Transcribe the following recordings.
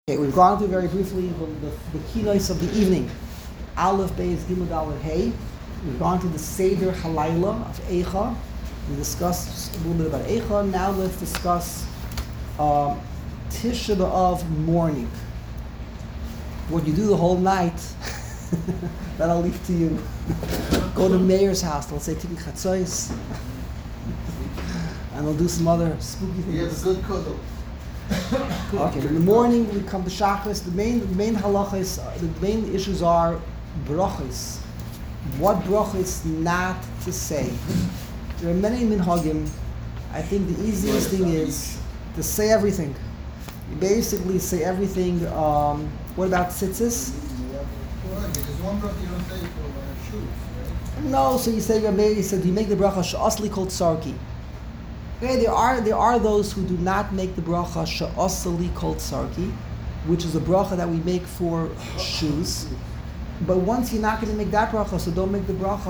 Okay, we've gone through very briefly the keynotes of the evening. Aleph, Beis, Gimel, Dalet, Hey. We've gone through the Seder Halayla of Eicha. We discussed a little bit about Eicha. Now let's discuss Tisha B'Av morning. What you do the whole night, that I'll leave to you. Go to Mayor's house. They'll say Tikkun Chatzos, and they'll do some other spooky things. He has a good cuddle. Okay, in the morning we come to Shachris. The main halachas, the main issues are brachas. What brachas not to say? There are many minhagim. I think the easiest thing is to say everything. You basically say everything. What about tzitzis? Right, because one bracha you don't say for shoes, right? No, so you say you make the bracha she'asli called sarki. Okay, there are those who do not make the bracha she'asli called sarki, which is a bracha that we make for shoes. But once you're not going to make that bracha, so don't make the bracha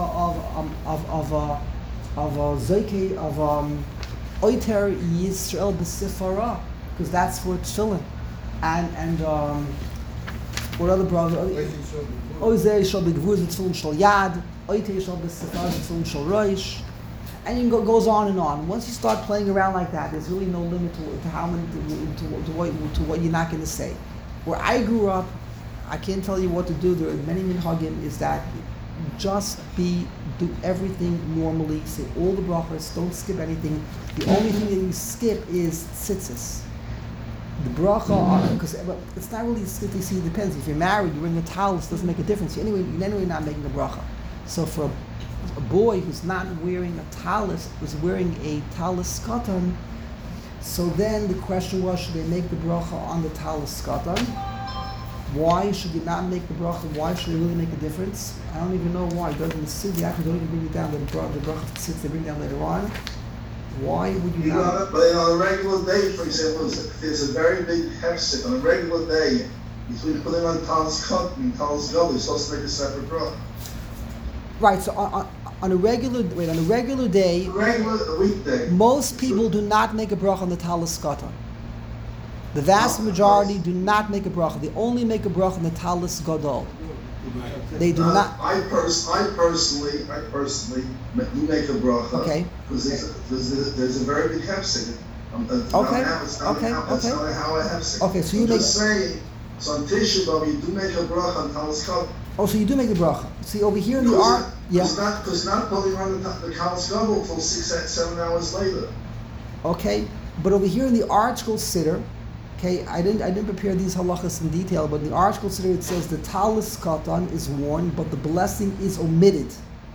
of zoike of oiter Yisrael b'sifara, because that's for tefillin, and what other bracha? Ozer shall be gvur tefillin shel yad, oiter shall be sifara tefillin shel roish. And you goes on and on. Once you start playing around like that, there's really no limit to how many to what you're not going to say. Where I grew up, I can't tell you what to do. There are many minhagim. Is that just do everything normally. Say all the brachas. Don't skip anything. The only thing that you skip is tzitzis. The bracha, because it's not really strictly. See, it depends. If you're married, you're in the talus. Doesn't make a difference. You're anyway not making a bracha. So for a boy who's not wearing a talis, who's wearing a talis katan, so then the question was, should they make the bracha on the talis katan? Why should you not make the bracha? Why should it really make a difference? I don't even know why. It doesn't sit, the actually don't even bring it down, the bracha sits, they bring it down later on. Why would you not? But on a regular day, for example, if there's a very big hefsek, on a regular day, between putting on talis katan and talis gadol, you're supposed to make a separate bracha. Right, so on a regular day, weekday, most people do not make a bracha on the talis katan. The vast majority do not make a bracha. They only make a bracha on the talis gadol. They do not. I personally do make a bracha. Okay. Because there's a very big hefsek. Okay. That's not how I hefsek. Okay, so you I'm make. just saying. So on Tisha B'Av, you do make a bracha on talis katan. Oh, so you do make the bracha. See, over here in the art, yeah. Because not putting on the talis gadol until 7 hours later. Okay, but over here in the article siddur, okay, I didn't prepare these halachas in detail, but in the article siddur it says the talis katan is worn, but the blessing is omitted.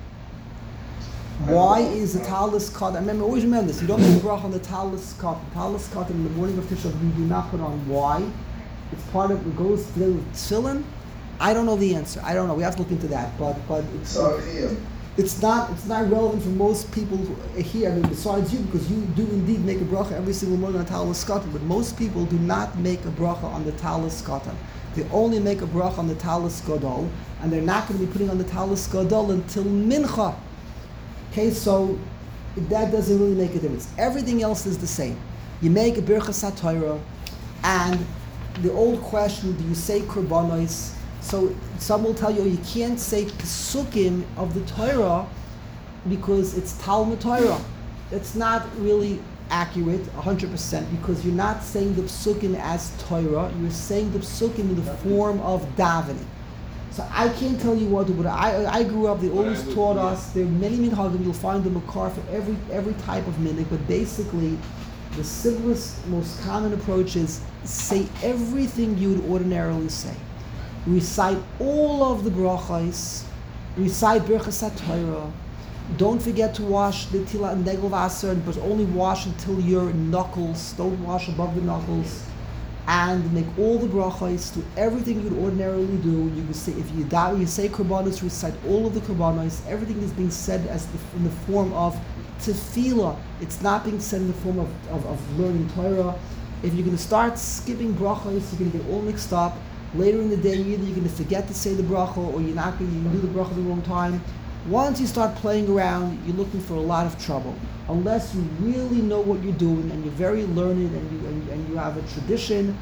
Why is the talis katan? Always remember this. You don't make the bracha on the talis katan. Talis katan in the morning of Tisha B'Av you do not put on. Why? It's part of it goes together with tefillin. I don't know the answer. I don't know. We have to look into that. But it's not relevant for most people here. I mean, besides you, because you do indeed make a bracha every single morning on talis katan. But most people do not make a bracha on the talis katan. They only make a bracha on the talis gadol, and they're not going to be putting on the talis gadol until mincha. Okay, so that doesn't really make a difference. Everything else is the same. You make a birchas haTorah, and the old question: do you say korbanos? So some will tell you can't say Pesukim of the Torah because it's Talmud Torah. That's not really accurate 100% because you're not saying the Pesukim as Torah. You're saying the Pesukim in the form of davening. So I can't tell you what to do. But I grew up. They always taught us. There are many minhagim. You'll find the makar for every type of minhag. But basically, the simplest, most common approach is say everything you would ordinarily say. Recite all of the brachos, recite Birchas HaTorah. Don't forget to wash the tila and negel vaser, but only wash until your knuckles. Don't wash above the knuckles. And make all the brachos, do everything you'd ordinarily do. You can say, if you say korbanos, recite all of the korbanos. Everything is being said in the form of tefillah. It's not being said in the form of learning Torah. If you're going to start skipping brachos, you're going to get all mixed up. Later in the day, either you're going to forget to say the bracha, or you're not going to do the bracha at the wrong time. Once you start playing around, you're looking for a lot of trouble. Unless you really know what you're doing and you're very learned and you have a tradition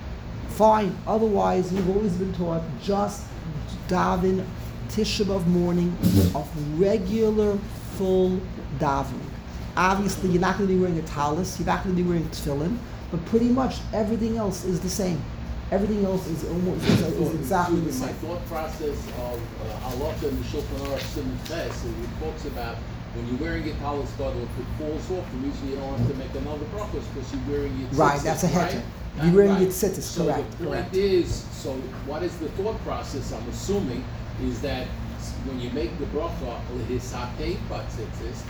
fine. Otherwise, you've always been taught just daven Tisha B'Av morning of regular full davening. Obviously, you're not going to be wearing a talis, you're not going to be wearing tefillin, but pretty much everything else is the same. Everything else is almost is exactly the My same. thought process of halacha in the Shulchan Aruch Simon Ches, it talks about when you're wearing your talis gadol, if it falls off, the reason you don't have to make another brachos because you're wearing your tzitzis, Right, that's a heter. right? You're wearing Right. your tzitzis, So correct, the point correct. is, so what is the thought process? I'm assuming is that when you make the bracha lehisakei batzitzis,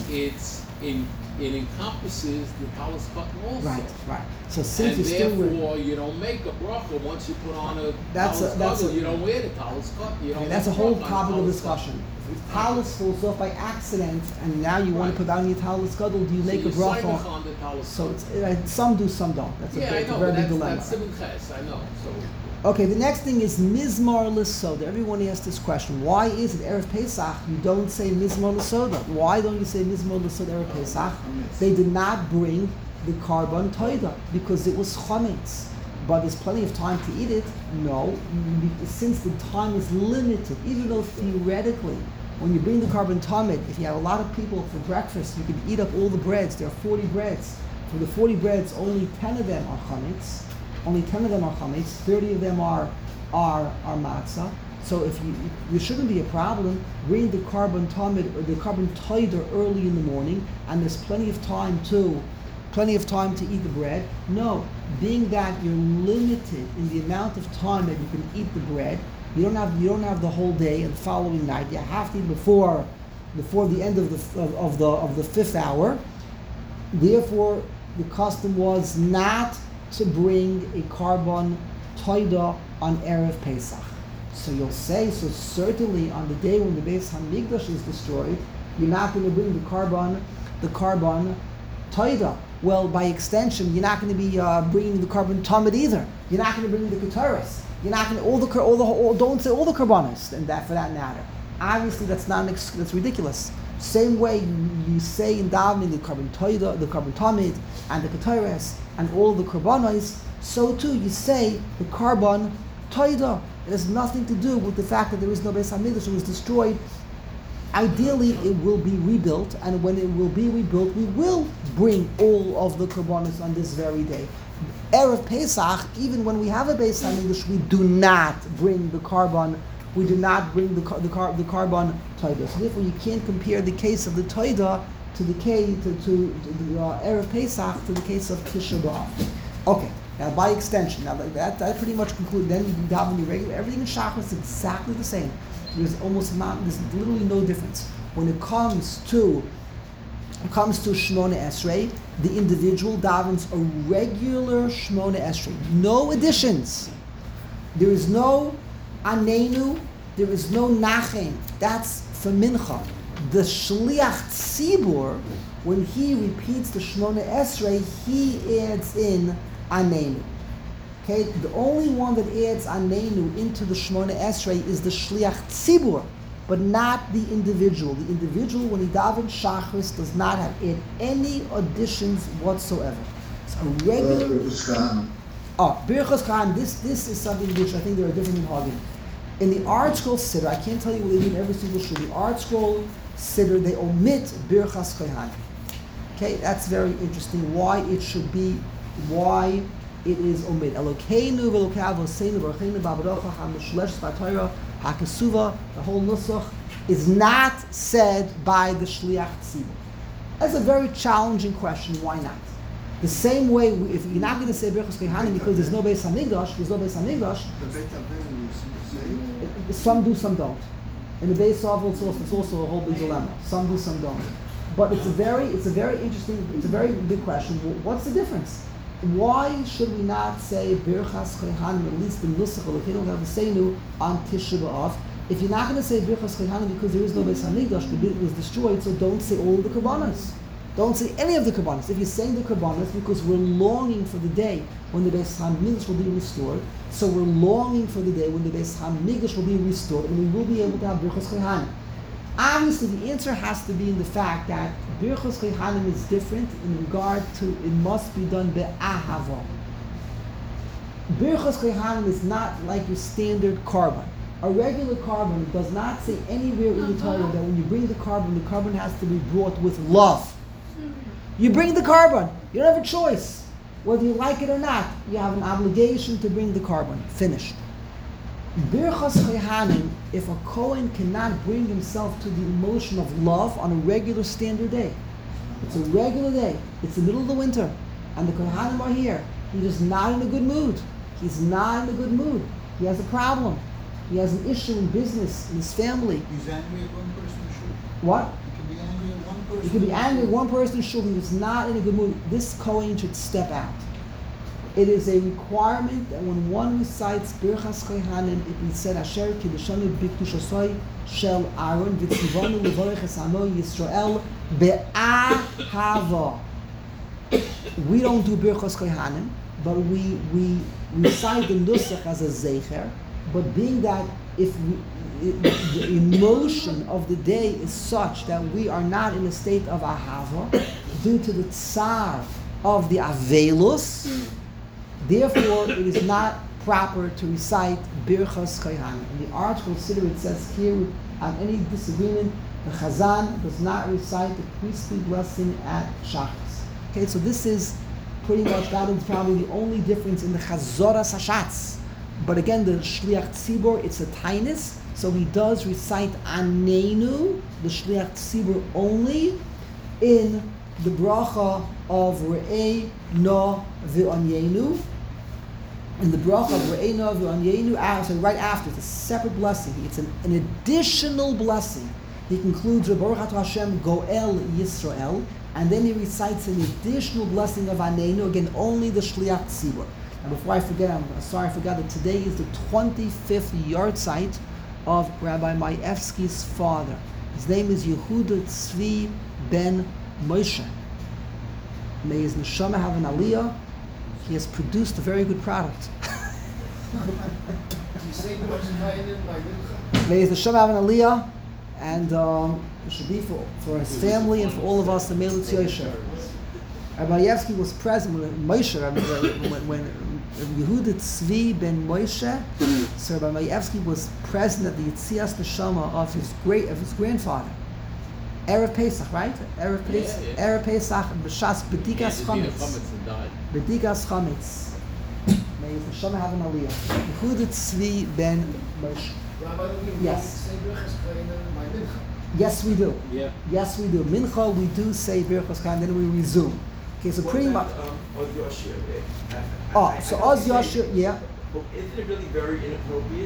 it encompasses the talis cotton also. Right. So since And you're still wearing, therefore, you don't make a bracha once you put on a That's a- talis that's gadol. a- You don't wear the talis cotton. You don't. that's a make whole bracha on topic of talis discussion. cotton. If talis falls off by accident, and now you want Right. to put on your talis gadol, do you So make a you sign bracha? off on the talis So cotton. it's, some do, some don't. That's Yeah, a, I it's a know, very but big dilemma. that's Simon Ches. I know. So Okay, the next thing is Mizmar L'Soda. Everyone asks this question. Why is it Erev Pesach you don't say Mizmar L'Soda? Why don't you say Mizmar L'Soda Erev Pesach? They did not bring the Karban Toida because it was Chametz. But there's plenty of time to eat it. No, since the time is limited, even though theoretically, when you bring the Karban Tamid, if you have a lot of people for breakfast, you can eat up all the breads. There are 40 breads. From the 40 breads, only 10 of them are Chametz. Only 10 of them are chametz, 30 of them are matzah. So if you shouldn't be a problem. Bring the carbon tamid or the carbon toider early in the morning, and there's plenty of time to eat the bread. No, being that you're limited in the amount of time that you can eat the bread, you don't have the whole day and the following night. You have to eat before the end of the fifth hour. Therefore, the custom was not to bring a carbon toida on Erev Pesach. So you'll say, so certainly on the day when the Beis Hamikdash is destroyed, you're not going to bring the carbon toida. Well, by extension, you're not going to be bringing the carbon tamid either. You're not going to bring the keteris. You're not going to don't say all the karbanos, and that for that matter. Obviously, that's ridiculous. Same way you say in davening the carbon toida, the carbon tamid, and the keteris, and all the karbanos, so too you say the carbon toida. It has nothing to do with the fact that there is no Beis Hamikdash. It was destroyed. Ideally, it will be rebuilt, and when it will be rebuilt, we will bring all of the karbanos on this very day. Erev Pesach, even when we have a Beis Hamikdash, we do not bring the carbon. We do not bring the carbon toida. So therefore, you can't compare the case of the toida to the Erev Pesach to the case of Tisha B'Av. Okay, now by extension, now that pretty much concludes. Then you can daven your regular. Everything in Shachar is exactly the same. There's literally no difference when it comes to Shmona Esrei. The individual davens a regular Shmona Esrei, no additions. There is no Anenu, there is no Nachem. That's for Mincha. The Shliach Tzibur, when he repeats the Shmona Esrei, he adds in Anenu. Okay, the only one that adds Anenu into the Shmona Esrei is the Shliach Tzibur, but not the individual. The individual, when he davens Shachris, does not have any additions whatsoever. It's a regular. Birchas Khan. This is something which I think there are different in Hagen. In the Art Scroll Siddur, I can't tell you what they do in every single shul. The Art Scroll Siddur, they omit Birchas Kohanim. Okay, that's very interesting. Why it is omit. Elokeinu v'Elokei Avoseinu v'Archeinu b'Avodocha HaMishlesh B'Torah HaKesuva. The whole nusach is not said by the Shliach Tzibur. That's a very challenging question. Why not? The same way, if you're not going to say Birchas Kohanim because there's no Beis Hamikdash, some do, some don't. In the Beis Avos, it's also a whole big dilemma. Some do, some don't. But it's a very big question. What's the difference? Why should we not say Birchas Kohanim, at least the Nusach Elokeinu V'Avoseinu on Tisha B'Av? If you're not going to say Birchas Kohanim because there is no Beis Hamikdash, the bit was destroyed, so don't say all of the Karbanos. Don't say any of the Karbanos. If you're saying the Karbanos because we're longing for the day when the Beis Hamikdash will be restored, so we're longing for the day when the Beis Hamikdash will be restored and we will be able to have Birchas Kohanim. Obviously, the answer has to be in the fact that Birchas Kohanim is different in regard to it must be done be'ahava. Birchas Kohanim is not like your standard carbon. A regular carbon does not say anywhere in the Torah that when you bring the carbon has to be brought with love. You bring the carbon. You don't have a choice. Whether you like it or not, you have an obligation to bring the carbon. Finished. Birchas Kohanim, if a Kohen cannot bring himself to the emotion of love on a regular standard day, it's a regular day, it's the middle of the winter, and the Kohanim are here, he's just not in a good mood. He's not in a good mood. He has a problem. He has an issue in business, in his family. He's angry at one person shul. What? He can be angry at one person. He could be angry at one person, sure, he was not in a good mood. This Kohen should step out. It is a requirement that when one recites Birchas Kohanim, it be said, Asher Kiddushanu B'Kdushosoi Shel Aaron V'Tzivonu L'Vorech Es Amo Yisrael Be'ahava. We don't do Birchas Kohanim, but we recite the Nusach as a Zecher, but being that if the emotion of the day is such that we are not in a state of Ahava, due to the Tsar of the Avelus, therefore, it is not proper to recite Birchas Kohanim. In the article consider it says here, on any disagreement, the Chazan does not recite the priestly blessing at Shachas. Okay, so this is pretty much, that is probably the only difference in the Chazoras Hashatz. But again, the Shliach Tzibor, it's a tainus, so he does recite Anenu, the Shliach Tzibor only, in the bracha of Re'ei No V'Onyenu. In the bracha of Re'ei No V'Onyenu, so right after, it's a separate blessing. It's an additional blessing. He concludes with Baruch Atah Hashem Goel Yisrael, and then he recites an additional blessing of Anenu, again, only the Shliach Tzibor. And before I forget, I'm sorry I forgot that today is the 25th yahrzeit of Rabbi Maevsky's father. His name is Yehuda Tzvi ben Moshe. May his neshama have an aliyah. He has produced a very good product. May his neshama have an aliyah, and it should be for his family and for all of us, the Melitz Yosher. Rabbi Maevsky was present when Moshe, when Yehuda Tzvi ben Moshe, so Rabbi Maevsky was present at the Yitzias Neshama of his grandfather. Erev Pesach, right? Erev Pesach, B'shas B'dikas Chametz. B'dikas Chametz. May his neshama have an aliyah. Yehuda Tzvi ben Moshe. Yes. Yes, we do. Yeah. Yes, we do. Mincha, we do say Birchas Kohanim, then we resume. Okay, so pretty much. So Oz Yashir, yeah. But isn't it really very inappropriate,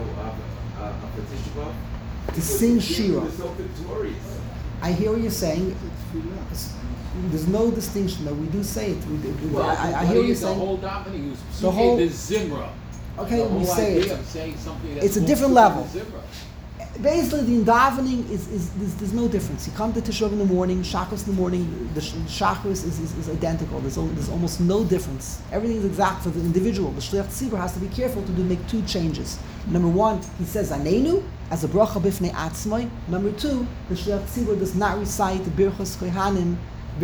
for Tisha B'Av? To sing Shira. We're so victorious. I hear what you're saying. There's no distinction, though. We do say it. I hear what you're saying. The whole davening is The whole- the Zimra. Okay, the we whole say idea it. of saying something that's It's a more different to the level. Zimra. Basically, the davening is there's no difference. You come to Tisha B'Av in the morning, Shachos in the morning. The Shachos is identical. There's almost no difference. Everything is exact for the individual. The Shliach Tzibur has to be careful to make two changes. Number one, he says Anenu as a bracha b'fnei atzmai. Number two, the Shliach Tzibur does not recite the Birchas Kohanim.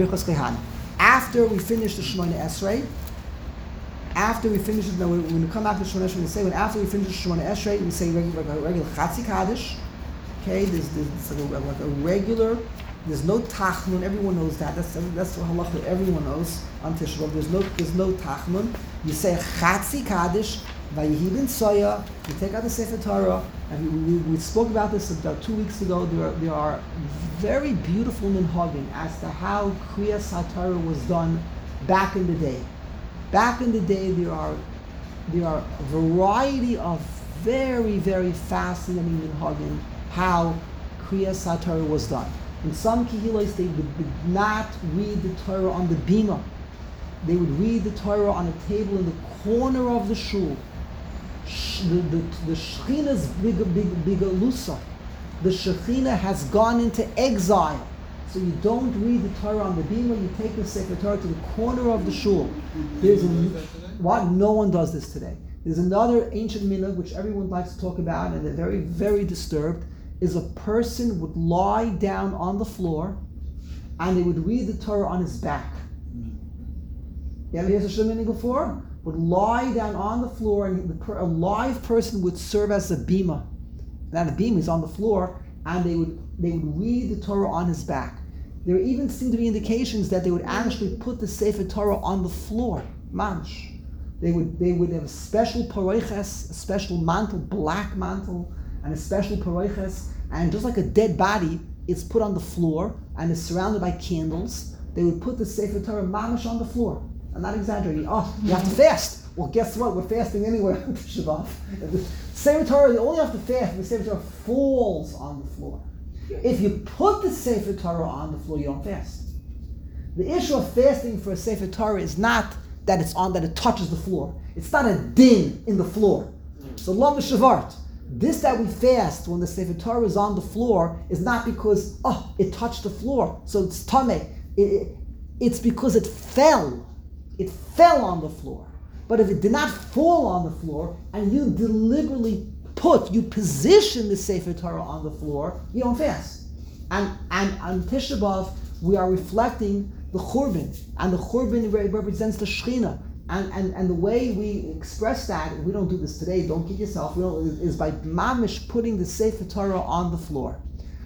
After we finish the Shemona Esrei, after we finish it, when we come after Shemona Esrei, we say after we finish the Shemona Esrei, we say regular Chatzi Kaddish. Okay, there's like a regular. There's no tachnun. Everyone knows that. That's the halach that everyone knows on Tisha B'Av. There's no tachnun. You say Chatzi Kaddish, Vayihi ben Soya. You take out the Sefer Torah, and we spoke about this about 2 weeks ago. There are very beautiful minhagim as to how Kriyas HaTorah was done back in the day. Back in the day, there are a variety of very, very fascinating minhagim how Kriyas HaTorah was done. In some Kehilos, they would not read the Torah on the bima. They would read the Torah on a table in the corner of the shul. The Shechina's bigalusa. The Shechina has gone into exile. So you don't read the Torah on the bima, you take the Sefer Torah to the corner of the shul. What? No one does this today. There's another ancient minhag which everyone likes to talk about, and they're very, very disturbed, is a person would lie down on the floor and they would read the Torah on his back. You ever heard such a minhag before? would lie down on the floor, and a live person would serve as a bima. Now the bima is on the floor, and they would read the Torah on his back. There even seemed to be indications that they would actually put the Sefer Torah on the floor. Mansh. They would have a special paroiches, a special mantle, black mantle, and a special paroiches, and just like a dead body, it's put on the floor and is surrounded by candles. They would put the Sefer Torah mamash on the floor. I'm not exaggerating. Oh, you have to fast. Well, guess what? We're fasting anyway on Tisha B'Av. Sefer Torah, you only have to fast if the Sefer Torah falls on the floor. If you put the Sefer Torah on the floor, you don't fast. The issue of fasting for a Sefer Torah is not that it touches the floor. It's not a din in the floor. So love the shavart. This that we fast when the Sefer Torah is on the floor is not because it touched the floor, so it's tameh. It's because it fell. It fell on the floor. But if it did not fall on the floor and you deliberately position the Sefer Torah on the floor, you don't fast. And on Tisha B'Av, we are reflecting the Churban, and the Churban represents the Shechina. And the way we express that, we don't do this today, don't kid yourself, is by mamish putting the Sefer Torah on the floor.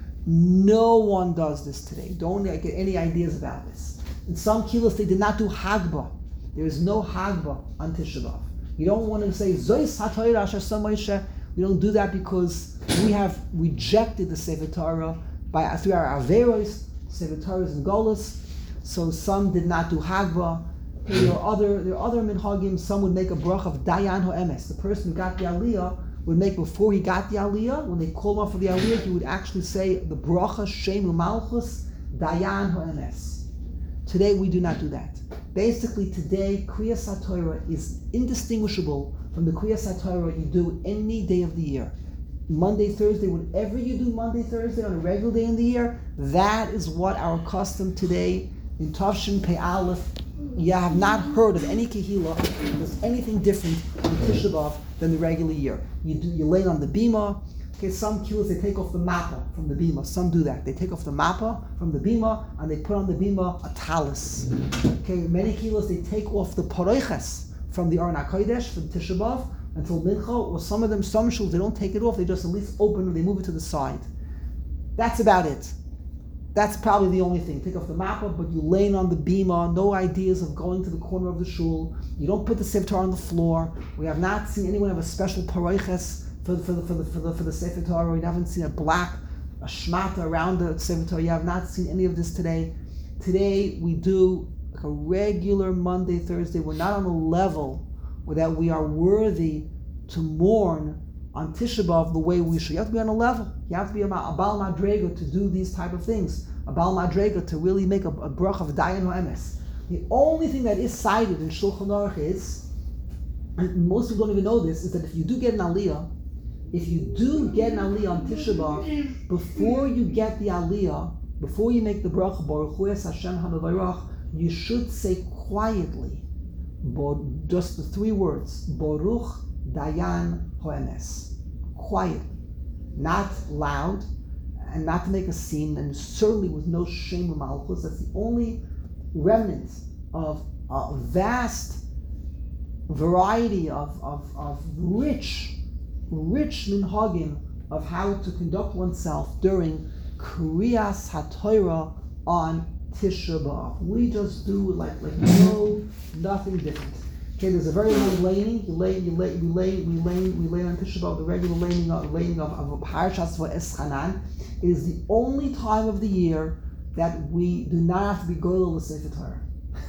No one does this today. Don't get any ideas about this. In some kilos, they did not do Hagba. There is no Hagba on Tisha B'Av. You don't want to say, Zois HaTorah Asher Sam Moshe. We don't do that because we have rejected the Sefer Torah through our Averos, Sefer Torahs and Golas. So some did not do Hagba. There are other minhagim. Some would make a brach of Dayan Ho'emes. The person who got the Aliyah would make, before he got the Aliyah, when they called him up for the Aliyah, he would actually say the bracha Shem U'Malchus Dayan Ho'emes. Today we do not do that. Basically today, Kriyas HaTorah is indistinguishable from the Kriyas HaTorah you do any day of the year. Monday, Thursday, whatever you do Monday, Thursday on a regular day in the year, that is what our custom today in Tavshin Pei Aleph. You have not heard of any kehila that does anything different on Tisha B'Av than the regular year. You lay on the bima. Okay, some kehilas they take off the mappa from the bima. Some do that. They take off the mappa from the bima and they put on the bima a talis. Okay, many kehilas they take off the paroiches from the Aron HaKodesh from Tisha B'Av until Mincha, or some shuls they don't take it off. They just at least open it. They move it to the side. That's about it. That's probably the only thing. Take off the mappa, but you laying on the bima, no ideas of going to the corner of the shul. You don't put the Sefer Torah on the floor. We have not seen anyone have a special paroiches for the Sefer Torah. We haven't seen a shmata around the Sefer Torah. You have not seen any of this today. Today we do like a regular Monday, Thursday. We're not on a level where that we are worthy to mourn on Tisha B'Av the way we should. You have to be on a level. You have to be a Baal Madrega to do these type of things. A Baal Madrega to really make a brach of Dayan Ho'emes. The only thing that is cited in Shulchan Aruch is, and most people don't even know this, is that if you do get an Aliyah on Tisha B'Av, before you get the Aliyah, before you make the bracha Baruch Hu Es Hashem HaMevarach, you should say quietly, just the three words, Baruch Dayan Ho'emes. Quietly, not loud, and not to make a scene, and certainly with no shame of malchus. That's the only remnant of a vast variety of rich minhagim of how to conduct oneself during Kriyas HaTorah on Tisha B'Av. We just do nothing different. Okay, there's a very long laning. We lay on Tisha B'Av, the regular laning of a parashas for Eschanan. It is the only time of the year that we do not have to be goyel the Sefer Torah,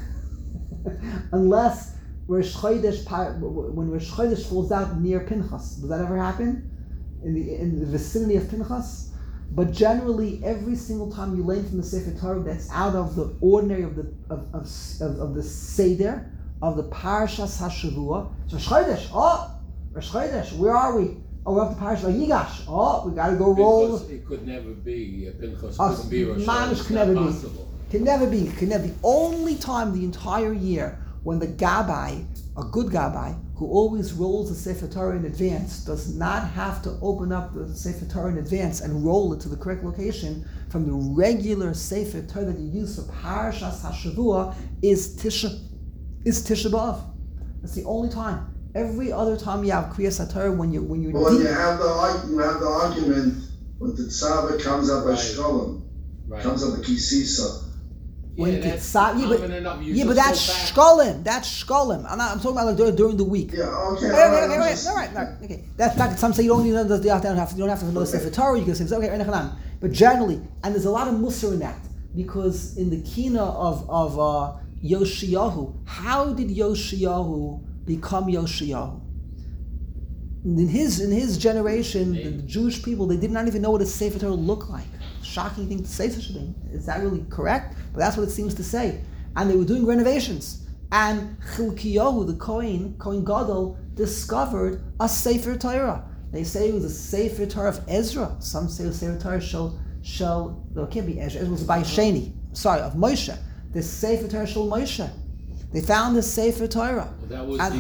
unless when Rosh Chodesh falls out near Pinchas. Does that ever happen in the vicinity of Pinchas? But generally, every single time you lay from the Sefer Torah, that's out of the ordinary of the Seder. Of the Parashas HaShavua. Rosh Chodesh, where are we? Oh, we're up to Parashas Vayigash. Oh, we got to go roll. It could never be, Pinchas couldn't be Rosh Chodesh. Could never be. Can never be. The only time the entire year when the Gabbai, a good Gabbai, who always rolls the Sefer Torah in advance, does not have to open up the Sefer Torah in advance and roll it to the correct location from the regular Sefer Torah that you use for Parashas HaShavua is Tisha B'Av. That's the only time. Every other time you have Kriyas HaTorah when you're But when deep. you have the argument when the tzava comes up by shkolim, Right. comes up by kisisa. When Yeah, that's Kitzab, common enough. You're yeah, but just that's so fast. shkolim. That's shkolim. I'm talking about like during the week. Yeah, okay. Okay, all right, all right. Okay, that's not. Some say you don't even you don't have to know Sefer Torah. You can say okay, but generally, and there's a lot of musar in that because in the kina of Yoshiyahu, how did Yoshiyahu become Yoshiyahu? In his generation, the Jewish people, they did not even know what a Sefer Torah looked like. Shocking thing to say such a thing. Is that really correct? But that's what it seems to say. And they were doing renovations. And Chilkiyahu, the Kohen Gadol, discovered a Sefer Torah. They say it was a Sefer Torah of Ezra. Some say it was Sefer Torah no, it can't be Ezra. It was by Sheni. Sorry, of Moshe. The Sefer Torah Shel Moshe. They found the Sefer Torah. Well, that was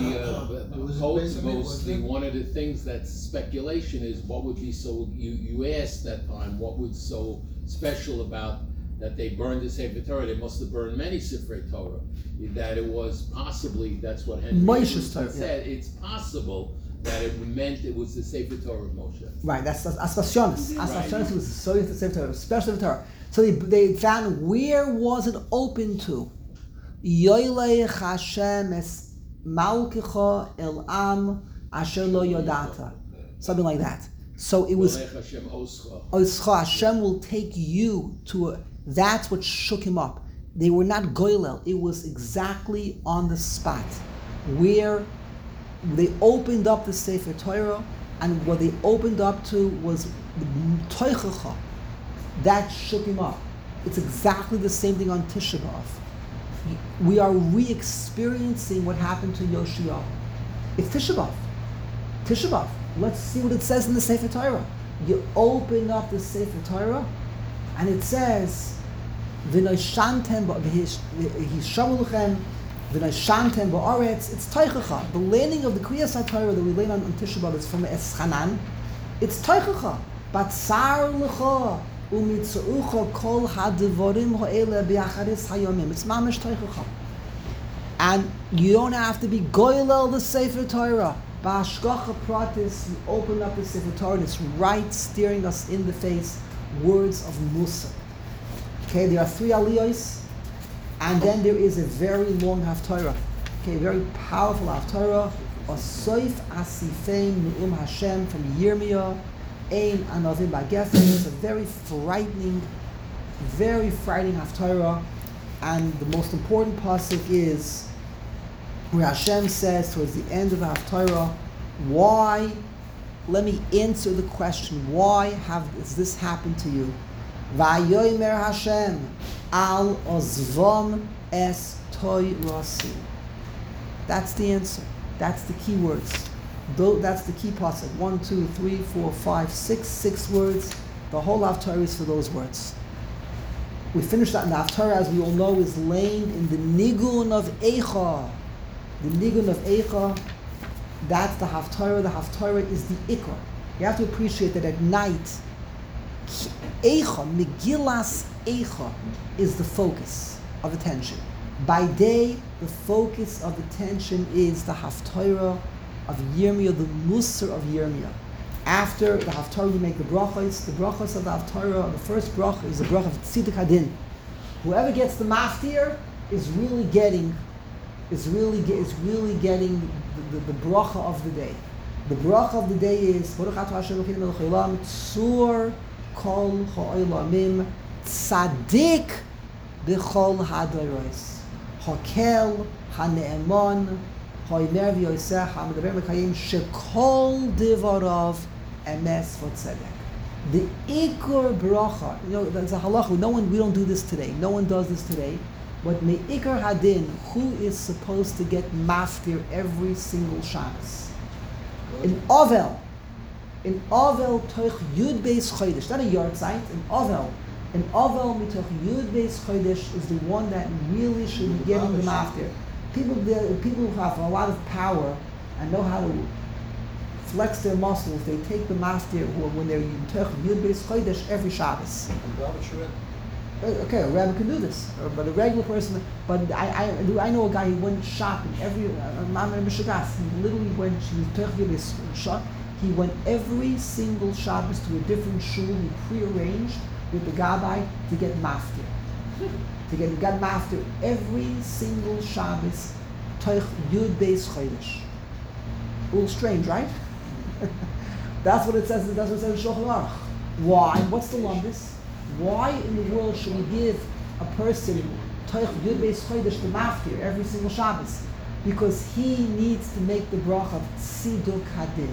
one of the things that's speculation is what would be so. You asked that time what was so special about that they burned the Sefer Torah. They must have burned many Sefer Torah. That it was possibly that's what Henry Moshe's Torah said. Yeah. It's possible that it meant it was the Sefer Torah of Moshe. Right, that's Aspasionis. Aspasionis was so the Sefer Torah, special Sefer Torah. So they found where was it open to? Yoilech Hashem es malkecha el am asher lo yodata. Something like that. So it was Oscha. Hashem will take you to that's what shook him up. They were not goylel. It was exactly on the spot where they opened up the Sefer Torah, and what they opened up to was the Toichacha. That shook him up. It's exactly the same thing on Tisha B'Av. We are re-experiencing what happened to Yoshiyahu. It's Tisha B'Av. Tisha B'Av. Let's see what it says in the Sefer Torah. You open up the Sefer Torah, and it says, "V'noishantem b'hishavulechem, v'noishantem ba'aretz." It's Teichacha. The landing of the Kriyas HaTorah that we land on Tisha B'Av is from Eschanan. It's Teichacha. Batzar lecha. Umitzucha kol hadivorim ha'ele bi'acharis hayomim. It's mamish teichacha, and you don't have to be goylel the Sefer Torah. Ba'ashkacha pratis, you open up the Sefer Torah, and it's right steering us in the face. Words of Musa. Okay, there are 3 aliyos, and then there is a very long haftarah. Okay, very powerful haftarah. Osoif asifein me'um Hashem from Yirmiyah. Ein Anavim Bagefen. It's a very frightening haftarah, and the most important pasuk is where Hashem says towards the end of the haftarah, why? Let me answer the question. Why has this happened to you? Vayomer Hashem al ozvom es toyrasi. That's the answer. That's the key words. That's the key pasuk. 1, 2, 3, 4, 5, 6 words. The whole haftarah is for those words. We finished that, and the haftarah, as we all know, is laid in the nigun of Eicha. The nigun of Eicha, that's the haftarah. The haftarah is the ikar. You have to appreciate that at night, Eicha, Megillas Eicha, is the focus of attention. By day, the focus of attention is the haftarah of Yirmiyah, the Musar of Yirmiyah. After the haftarah, you make the brachos. The brachos of the haftarah, the first bracha is the bracha of Tzidik Hadin. Whoever gets the maftir is really getting the bracha of the day. The bracha of the day is Baruch Atah Hashem Elokeinu melech haolam tzur kol ha'olamim tzadik b'chol hadaros hakel hane'eman ha'omer v'yoseh ha'medaber mekayim shekol divarav emes v'tzedek. The ikar bracha, there's a halacha. We don't do this today. No one does this today. But me'ikar hadin, who is supposed to get maftir every single Shabbos? In Ovel toich Yud Beis Chodesh, not a yard site. In Ovel mitoch Yud Beis Chodesh is the one that really should be getting the maftir. People who have a lot of power and know how to flex their muscles, they take the maftir when they're in toich Yud Beis Chodesh every Shabbos. Okay, a rabbi can do this, but a regular person. But I know a guy who went shopping every Mamre Mishagas. He literally went. He was Turkey shop. He went every single Shabbos to a different shul. He prearranged with the gabbai to get maftir. Got maftir every single Shabbos. Toich Yud Beis Chodesh. A little strange, right? That's what it says. That's what it says in Shulchan Aruch. Why? What's the lumbus? Why in the world should we give a person Toich Yud Beis Chodesh to maftir every single Shabbos? Because he needs to make the bracha of Tziduk Hadin.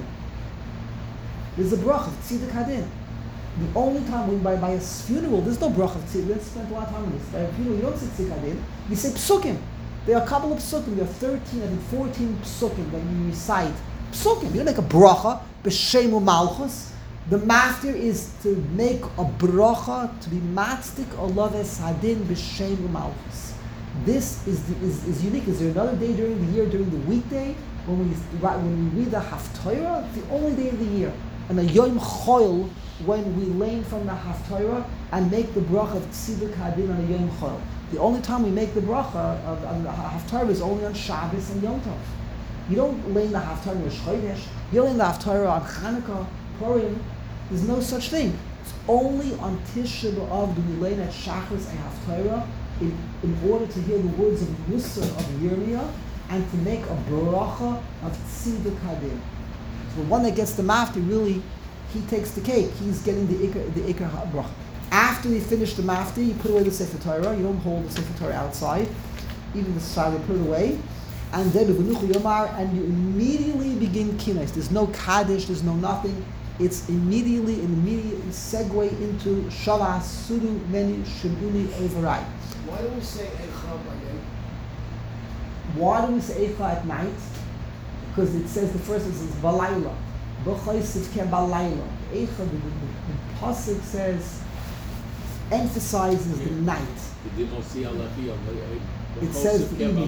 There's a bracha of Tziduk Hadin. The only time when by a funeral, there's no bracha of Tziduk. Let's spend a lot of time on this. By a funeral, you don't say Tziduk Hadin. You say Psukim. There are a couple of Psukim. There are 13, I think 14 Psukim that you recite. Psukim. You don't make a bracha b'Shem u'Malchus. The master is to make a bracha to be matzdik olaves hadin b'Shem u'Malchus. This is unique. Is there another day during the year, during the weekday, when we read the Haftorah? It's the only day of the year. And the Yom Choil, when we learn from the Haftorah and make the bracha of Tziduk Hadin on a Yom Choil. The only time we make the bracha of the Haftarah is only on Shabbos and Yom Tov. You don't learn the Haftarah on Rosh Chodesh. You don't learn the Haftarah on Chanukah, Purim. There's no such thing. It's only on Tisha B'Av do we learn at Shachris and Haftarah in order to hear the words of Musar of Yirmiyah and to make a bracha of Tziduk Hadin. So the one that gets the mafti, really, he takes the cake. He's getting the Ikar bracha. After you finish the mafti, you put away the Sefer Torah. You don't hold the Sefer Torah outside. Even the side, you put it away. And then and you immediately begin kinais. There's no kaddish, there's no nothing. It's immediately segue into Shavas Sudu Meni Shibuni Overai. Why do we say Eicha by day? Why do we say Eicha at night? Because it says the first is Balayla. B'chaisiv ke Balayla. Eicha, the pasuk says, emphasizes the night. It says the evening.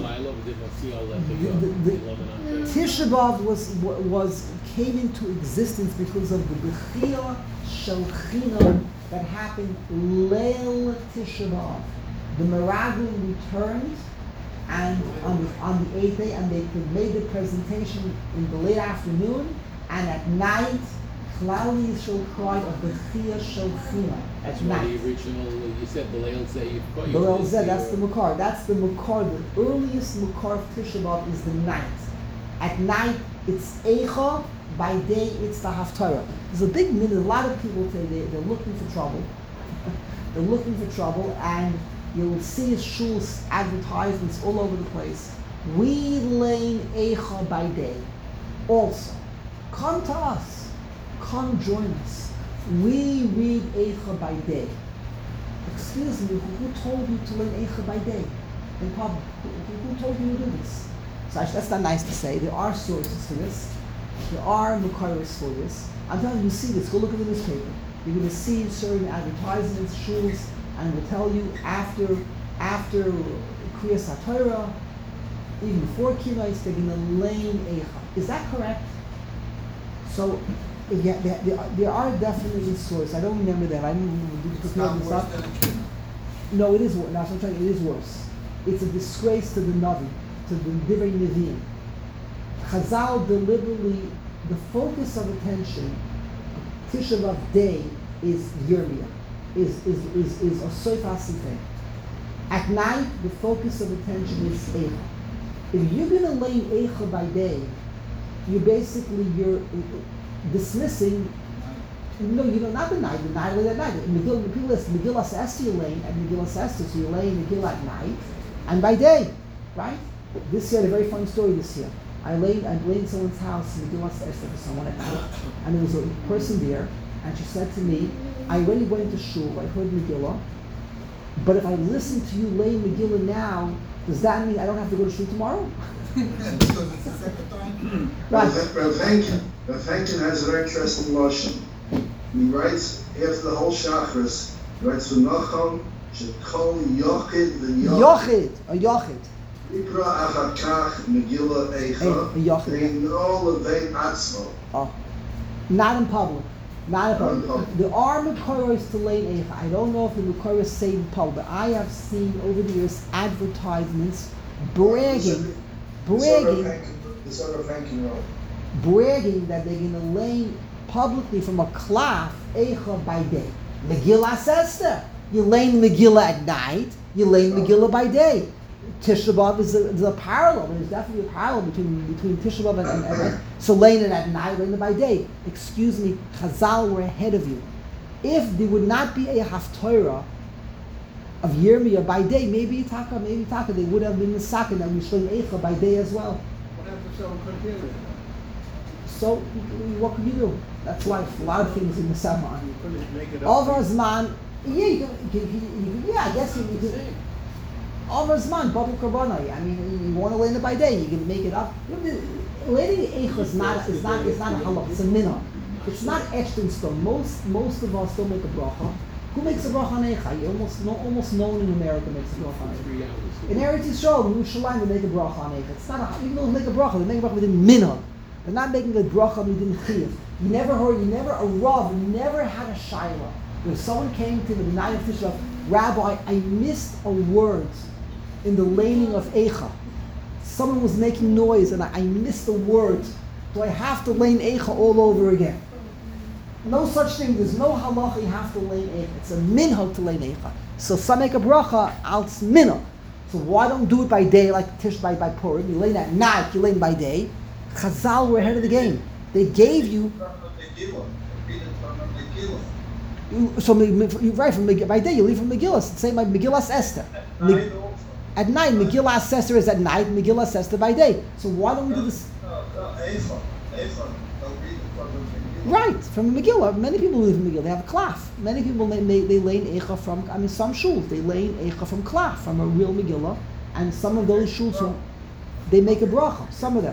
Tisha B'Av came into existence because of the Bechia Shel Chinam that happened Leil Tisha B'Av. The Meraglim returned, and on the 8th day, and they made the presentation in the late afternoon, and at night, Klal Yisrael cried of Bechia Shel Chinam. That's why the original, you said B'Leil Zeh. B'Leil Zeh, that's the Makar. That's the Makar. The earliest Makar of Tisha B'Av is the night. At night, it's Eicha. By day, it's the Haftarah. There's a big minute. A lot of people say they're looking for trouble. They're looking for trouble, and you'll see shul's advertisements all over the place. We lane Eicha by day. Also, come to us. Come join us. We read Eicha by day. Excuse me, who told you to learn Eicha by day? In public, who told you to do this? So actually, that's not nice to say. There are sources for this. There are Makaris for this. I'm telling you, you see this. Go look at the newspaper. You're going to see certain advertisements, shuls, and will tell you after Kriyas HaTorah, even before Kinais, they're going to lane Eicha. Is that correct? So, yeah, there are definitely sources. I don't remember them. I didn't prepare this up. No, it is worse. That's what I'm saying. It is worse. It's a disgrace to the Navi, to the Divrei Nevi'im. Chazal deliberately, the focus of attention, Tisha B'Av day is Yirmiyah, is Osoif HaSifrei. At night, the focus of attention is Eicha. If you're going to lay Eicha by day, you're dismissing. No, not the night. The night late at night. Megillas Esther you lay at Megillas Esther, so you're laying Megillah at night, and by day, right? This year, I had a very funny story this year. I laid in someone's house in Megillah Esther for someone at night, and there was a person there, and she said to me, I already went to shul, I heard Megillah, but if I listen to you lay Megillah now, does that mean I don't have to go to shul tomorrow? Because it's the second time. Right. Rav Henkin has a very interesting lotion. He writes, after the whole Shachris, he writes, V'nacham shekol yochid v'yochid. A yochid. Ikra achakach Megillah Eicha. A yochid. Ve'ino levein atzmo. Oh. Not in public. Not a problem. There are Mekoros to lane Eicha. I don't know if the Mekoros say in public, but I have seen over the years advertisements bragging that they're going to lane publicly from a klaf Eicha by day. Megillah Esther. You lane Megillah at night, you lane Megillah by day. Tisha B'Av is a parallel. There's definitely a parallel between Tisha B'Av and so lane it at night, lane it by day. Excuse me, Chazal were ahead of you. If there would not be a Haftorah of Yirmiyah by day, maybe Taka, they would have been Misakin that we should Eicha by day as well. What happened to someone couldn't hear it? So what can you do? That's why a lot of things in the Sema. You couldn't make it up. Over Zman, I guess you can. Over Zman, Babu Karbanai. I mean, you want to lane it by day, you can make it up. Laning Eicha is not a halach, it's a minhag. It's not etched in stone. Most of us don't make a bracha. Who makes a bracha on Eicha? Almost no one in America makes a bracha on Eicha. 3 hours. In Eretz Yisrael, in Yerushalayim, they make a bracha on Eicha. It's not even though they make a bracha, they make a bracha within minhag. They're not making a bracha within chiyuv. A rav never had a shaila where someone came to the night of Tisha B'Av, Rabbi, I missed a word in the laning of Eicha. Someone was making noise and I missed the word. Do I have to lane Eicha all over again? No such thing. There's no halacha you have to lane Eicha. It's a minhag to lane Eicha. So some make a bracha, it's minhag. So why don't do it by day like Tish by Purim? You lane at night, you lane by day. Chazal were ahead of the game. They gave you. So you right from by day you leave from Megillah. Say like Megillah Esther. At night, Megillah Esther is at night. Megillah Esther by day. So why don't we do this? Right from Megillah. Many people live in Megillah. They have a klaf. Many people they lane Eicha from. I mean, some shuls they lane Eicha from klaf from a real Megillah, and some of those shuls they make a bracha. Some of them.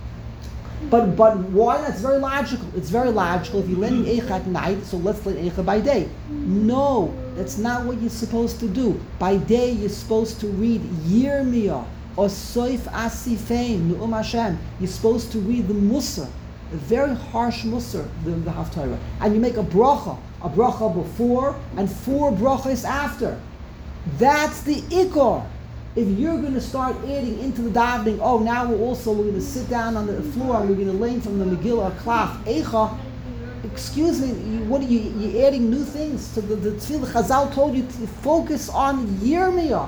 But why? That's very logical. It's very logical. If you're learning Eicha at night, so let's learn Eicha by day. No, that's not what you're supposed to do. By day, you're supposed to read Yirmiyah or Soif Asifein Nu'um Hashem. You're supposed to read the Musar, a very harsh Musar, the Haftarah, and you make a bracha before and 4 brachas after. That's the ikor. If you're going to start adding into the davening, now we're going to sit down on the floor and we're going to lane from the Megillah, Klaf, Eicha. Excuse me, you're adding new things to the tefillah. Chazal told you to focus on Yirmiyah,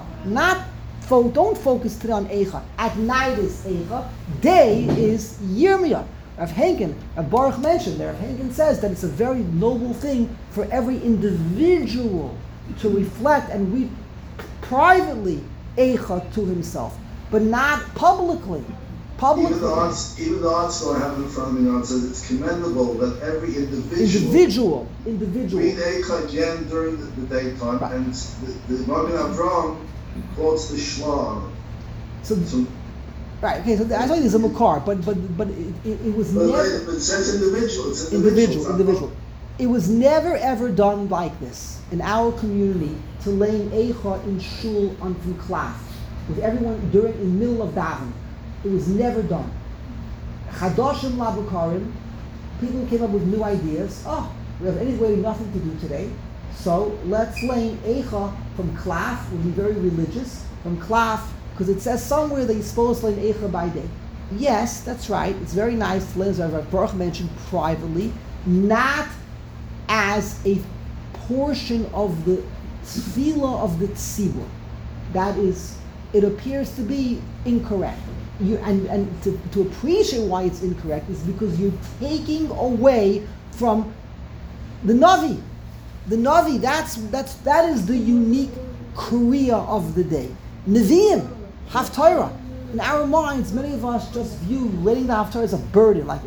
don't focus today on Eicha. At night is Eicha, day is Yirmiyah. Rav Baruch mentioned there, Rav Henkin says that it's a very noble thing for every individual to reflect and read privately Eicha to himself, but not publicly. Even the arts I have in front of me now says it's commendable that every individual read Eicha again during the daytime, right. And the Magen Avraham quotes the Shla. So right. Okay. So I told you there's a makar, but it was never. It says individual. It's individual. It was never ever done like this in our community to lay Eicha in shul on from klaf with everyone in the middle of daven. It was never done. Chadashim labukarim, people came up with new ideas. We have anyway nothing to do today, so let's lay Eicha from klaf. We'll be very religious from klaf because it says somewhere that you're supposed to lay Eicha by day. Yes, that's right. It's very nice to lay, as Rav Baruch mentioned, privately, not as a portion of the tefillah of the tzibur. That is, it appears to be incorrect. And to appreciate why it's incorrect is because you're taking away from the Navi. The Navi, that is the unique Kriya of the day. Nevi'im, Haftarah. In our minds, many of us just view letting the Haftarah as a burden, like,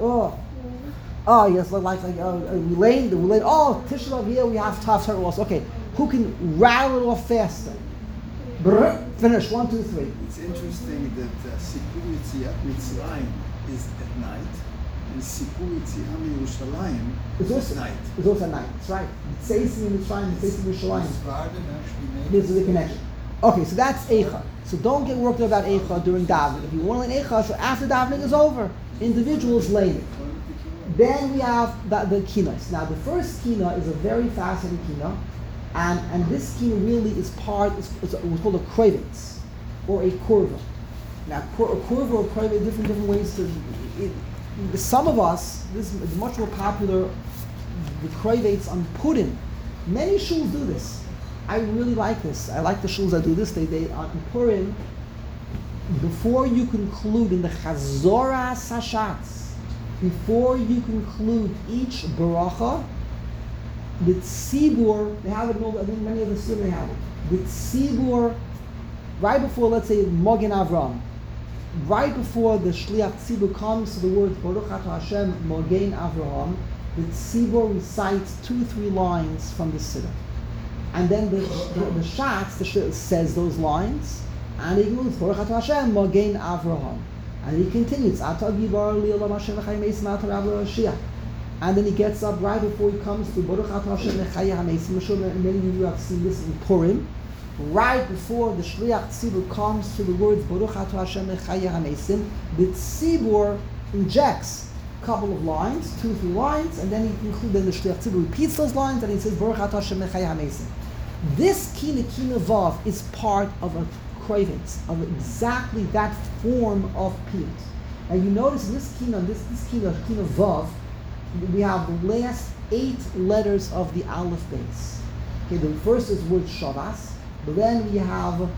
yes, we lane, Tisha B'Av here, we have Haftarah also. Okay, who can rattle it off faster? Finish, 1, 2, 3. It's interesting that Sipur Yetziat Mitzrayim is at night, and Sipur Yetziat Yerushalayim is at night. It's also at night, that's right. Tzeis in Mitzrayim, Tzeis in Yerushalayim. There's the connection. Okay, so that's Eicha. So don't get worked up about Eicha during davening. If you want to learn Eicha, so after davening is over, individuals lay it. Then we have the kinos. Now the first kina is a very fascinating kina, and this kina really is it's what's called a krevetz, or a kurva. Now a kurva or krevetz, different ways to. Some of us, this is much more popular. The krevetz on Purim. Many shuls do this. I really like this. I like the shuls that do this. They on Purim, before you conclude in the Chazorah Sashatz, before you conclude each baracha, the tzibur, they have it, I think many of the students they have it. The tzibur, right before, let's say, Mogen Avram, right before the Shliach Tzibur comes to the words Baruch Atah Hashem Mogen Avraham, the tzibur recites 2-3 lines from the Siddur. And then the Shatz says those lines, and he goes Baruch Atah Hashem Mogen Avraham. And he continues, and then he gets up right before he comes to Baruch Atah Hashem Lechaya HaMeisim. And then you have seen this in Purim, right before the Shliach Tzibur comes to the words Baruch Atah Hashem Lechaya HaMeisim. The Tzibur injects a couple of lines, 2-3 lines, and then he concludes. Then the Shliach Tzibur repeats those lines, and he says Baruch Atah Hashem Lechaya HaMeisim. This kina vav is part of a krevetz, of exactly that form of piyut. And you notice in this kina vav, we have the last 8 letters of the aleph base. Okay, the first is word shavas, but then we have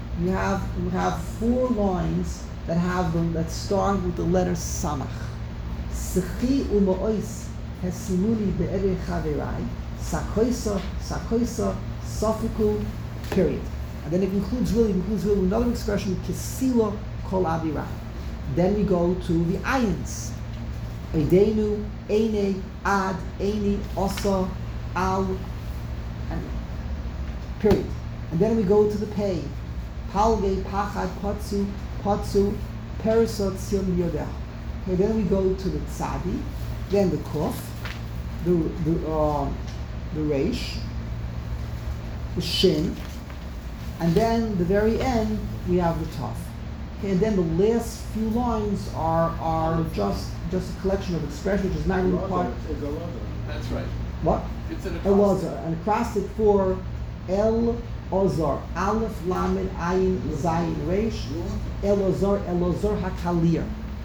4 lines that start with the letter samach. Sechi u'ma'ois hesimuni be'erei chaverai, sakoisa, safiku, period. And then it concludes really with another expression, kisila kol avirai. Then we go to the ayins. Eidenu, Eine, Ad, Eini, Osa, Al, and period. And then we go to the Pei. Palge, Pachad, Patsu, Perisot, Sion, Yodel. Okay, then we go to the Tzadi, then the Kuf, the Reish, the Shin, and then the very end we have the Taf. Okay, and then the last few lines are just a collection of expressions, which is not really part. That's right. What? It's an Elazar, an acrostic for El Ozar, Aleph Lamed Ayin Zayin Reish, Elazar Hakalir.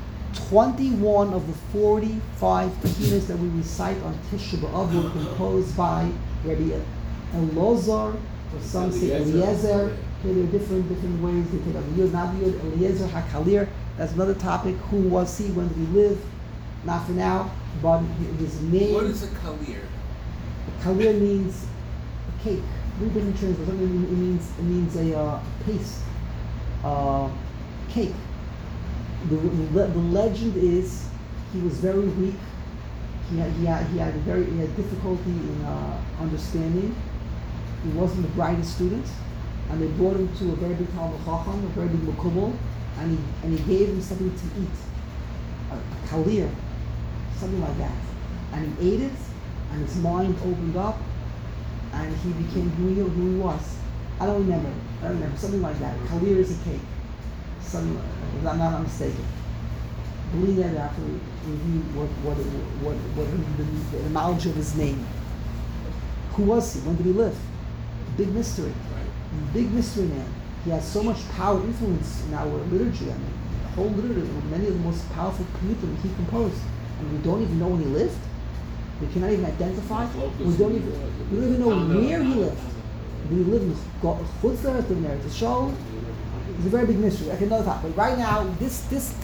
21 of the 45 kinas that we recite on Tisha B'Av were composed by Rabbi Elazar, or some say Eliezer. Okay, there are different ways they take up Yud, not Yud, Eliezer Hakalir. That's another topic. Who was he? When did he live? Not for now, but his name. What is a kalir? Kalir means a cake. 3 different terms, but something it means a paste, cake. The legend is he was very weak. He had difficulty in understanding. He wasn't the brightest student, and they brought him to a very big Talmud Chacham, a very big Mekubal, and he gave him something to eat, a kalir, something like that, and he ate it, and his mind opened up, and he became who he was. I don't remember, something like that. Kalir is a cake. If I'm not mistaken. Believe that after we review what the etymology of his name. Who was he? When did he live? Big mystery. Big mystery man. He has so much power, influence in our liturgy. I mean, the whole literature, many of the most powerful piyutim he composed, and we don't even know when he lived. We cannot even identify. We don't even know where he lived. Did he live in Chutz La'aretz, in Eretz Yisrael? It's a very big mystery. I can know that. But right now, this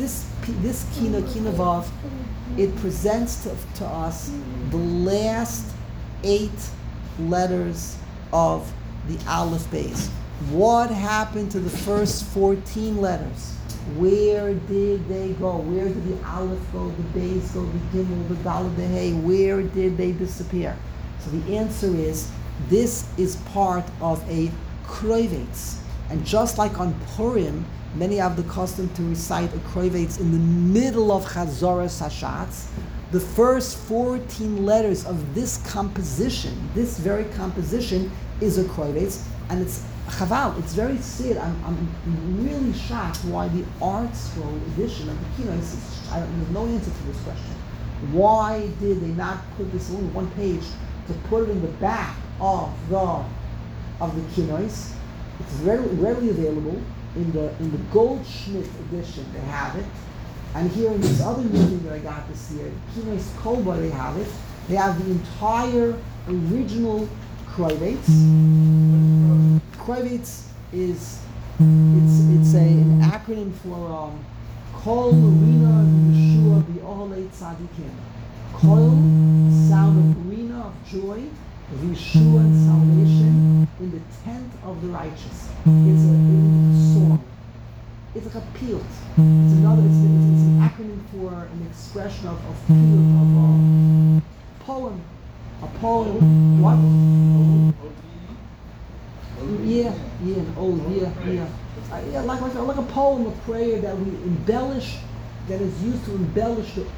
kina vav, it presents to us the last 8 letters of the aleph base. What happened to the first 14 letters? Where did they go? Where did the aleph go, the base go, the gimel, the daled, the hey? Where did they disappear? So the answer is, this is part of a krevetz. And just like on Purim, many have the custom to recite a krevetz in the middle of Chazorah Sashatz. The first 14 letters of this composition, this very composition, is a krevetz, and it's chaval. It's very sad. I'm really shocked why the art scroll edition of the Kina there's no answer to this question. Why did they not put this only one page to put it in the back of the kinois? It's readily available in the Goldschmidt edition. They have it, and here in this other new thing that I got this year, Kinois Kolba, they have it. They have the entire original Kroivates. Kroivates is an acronym for Kol Marina Yeshua B'Oholei Tzadikim. Kol, sound of arena of joy, Yeshua and salvation in the tent of the righteous. It's a song. It's like a pilt. It's an acronym for an expression of pilt, of a poem. A poem. What? Yeah. Like a poem, a prayer that we embellish, that is used to embellish the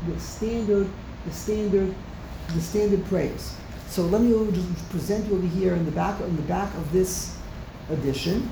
standard prayers. So let me just present you over here in the back of this edition.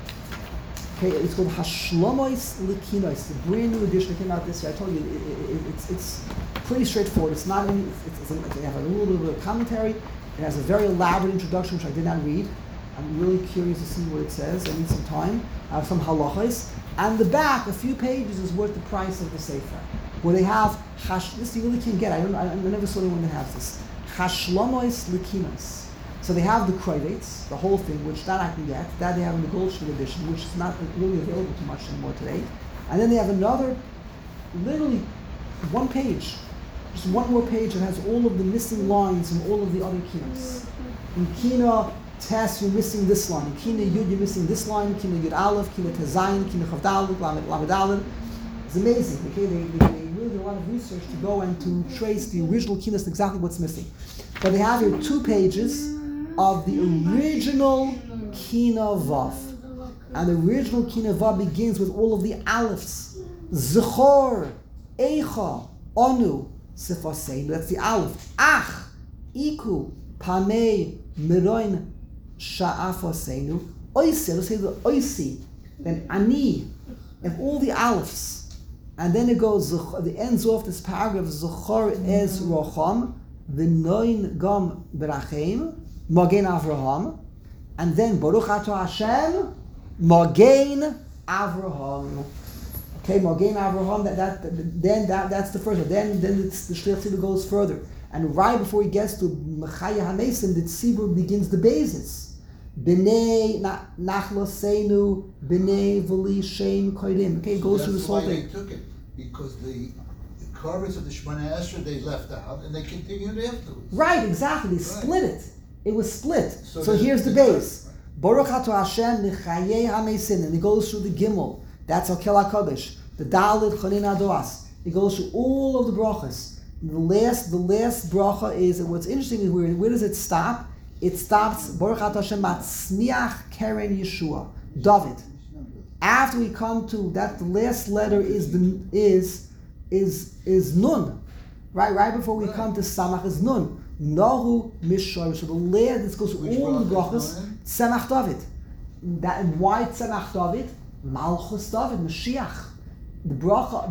Okay, it's called Hashlomois Likinois, the brand new edition that came out this year. I told you it's pretty straightforward. It's not any. They have a little bit of commentary. It has a very elaborate introduction, which I did not read. I'm really curious to see what it says. I need some time. I have some halachas. And the back, a few pages, is worth the price of the sefer. Where they have this you really can't get. I never saw anyone that has this. Hashlomois Likinos. So they have the Kroivates, the whole thing, which that I can get. That they have in the Goldschmidt edition, which is not really available too much anymore today. And then they have another, literally one page, just one more page that has all of the missing lines from all of the other kinos. In Kina Tes, you're missing this line. In Kina Yud, you're missing this line. Kina Yud Aleph, Kina Tezayin, Kina Chavdalid, Lamed Alid. It's amazing. Okay, they really did a lot of research to go and to trace the original kinos, exactly what's missing. But they have here 2 pages of the original Kina Vav. And the original Kina Vav begins with all of the Alephs. Zechor, Eicha, Onu, Sifaseinu. That's the Aleph. Ach, Iku, Pamei, Meroin, Sha'afaseinu. Oisi, let's say the Oisi. Then Ani, and all the Alephs. And then it goes, it ends off this paragraph, Zechor Ez Rocham, V'noin Gam Berachem, Magen Avraham, and then Baruch Atah Hashem, Magen Avraham. Okay, Magen Avraham. That's the first one. Then the Shliach Tzibur goes further, and right before he gets to Mechaya Hamesim, the Tzibur begins the basis. B'nei Nachloseinu, B'nei V'li Shem Koidim. Okay, it goes through this whole thing. They took it because the Korban of the Shemona Esrei they left out, and they continued afterwards. Right, exactly. They split it. It was split. So here's the base. Baruch Atah Hashem Nechayei HaMeisin, and it goes through the Gimel. That's Akel HaKadosh. The Dalit Chanin Adoas. It goes through all of the brachas. The last bracha is, what's interesting is where does it stop? It stops Baruch Atah Hashem Matzmiach Keren Yeshua. David. After we come to that, the last letter is Nun. Right before we come to Samach is Nun. Nahu Mishor. So the layer that goes through all the brachas, Tzemach David. That why Tzemach David? Malchus David, Mashiach. The bracha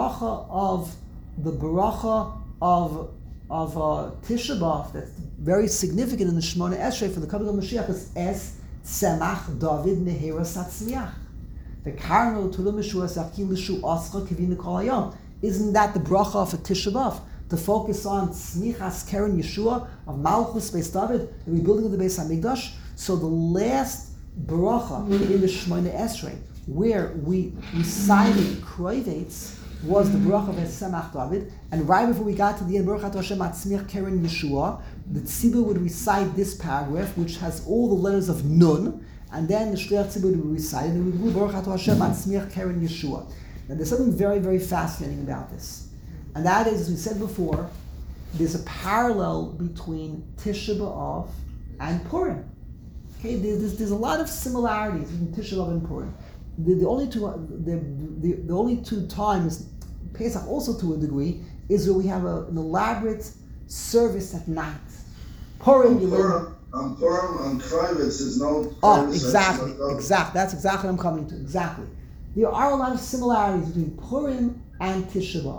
of Tisha B'Av, that's very significant in the Shemona Esrei for the coming of Mashiach, is Es Tzemach David Meheras Hatzmiach. The Karno Tulu Mishuas Akim Lishu Ascha Kivin Kol Hayom. Isn't that the bracha of Tisha B'Av? To focus on Tzmichas Keren Yeshua of Malchus Beis David, the rebuilding of the Beis Hamikdash. So the last bracha in the Shemona Esrei, where we recited Kroivates, was the bracha of Tzemach David, and right before we got to the end, Baruch Atah Hashem Matzmiach Keren Yeshua, the Tzibur would recite this paragraph, which has all the letters of Nun, and then the Shliach Tzibur would recite, and we would do Baruch Atah Hashem Matzmiach Keren Yeshua. Now there's something very, very fascinating about this. And that is, as we said before, there's a parallel between Tisha B'Av and Purim. Okay, there's a lot of similarities between Tisha B'Av and Purim. The only two times, Pesach also to a degree, is where we have an elaborate service at night. Purim, on Kroivates is no. Exactly. That's exactly what I'm coming to. Exactly. There are a lot of similarities between Purim and Tisha B'Av.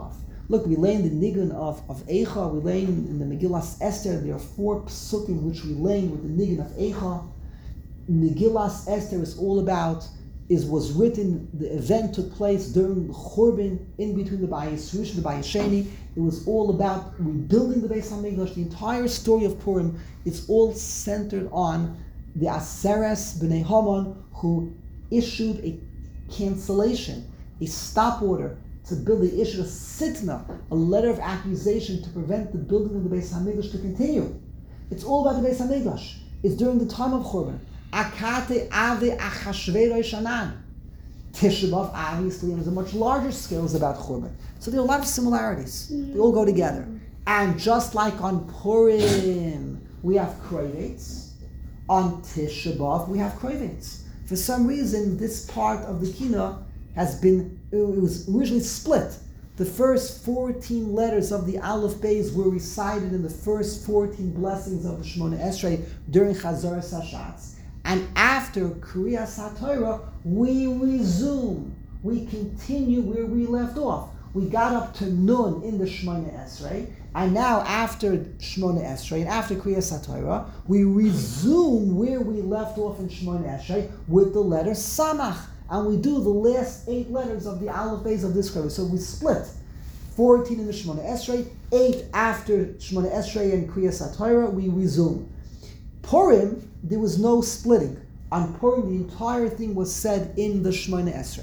Look, we lay in the nigun of Eicha, we lay in the Megillas Esther. There are 4 psukim which we lay with the nigun of Eicha. Megillas Esther is all about, was written, the event took place during the Churban, in between the Bayis Rishon and the Bayis Sheni. It was all about rebuilding the Beis HaMikdash. The entire story of Purim is all centered on the Aseres B'nai Haman, who issued a cancellation, a stop order to build. They issued a sitna, a letter of accusation to prevent the building of the Beis HaMikdash to continue. It's all about the Beis HaMikdash. It's during the time of Churban. Akate Ave Achashverosh Anan. Tisha B'Av obviously on a much larger scale is about Churban. So there are a lot of similarities. They all go together. And just like on Purim, we have Kroivets, on Tisha B'Av we have Kroivets. For some reason, this part of the Kina it was originally split. The first 14 letters of the Aleph Beis were recited in the first 14 blessings of the Shemona Esrei during Chazoras Hashatz. And after Kriyas HaTorah, we resume. We continue where we left off. We got up to Nun in the Shemona Esrei, and now after Shemona Esrei and after Kriyas HaTorah, we resume where we left off in Shemona Esrei with the letter Samach, and we do the last 8 letters of the Aleph Beis of this Kriyas. So we split 14 in the Shemona Esrei, 8 after Shemona Esrei and Kriyas HaTorah, we resume. Purim, there was no splitting. On Purim, the entire thing was said in the Shemona Esrei.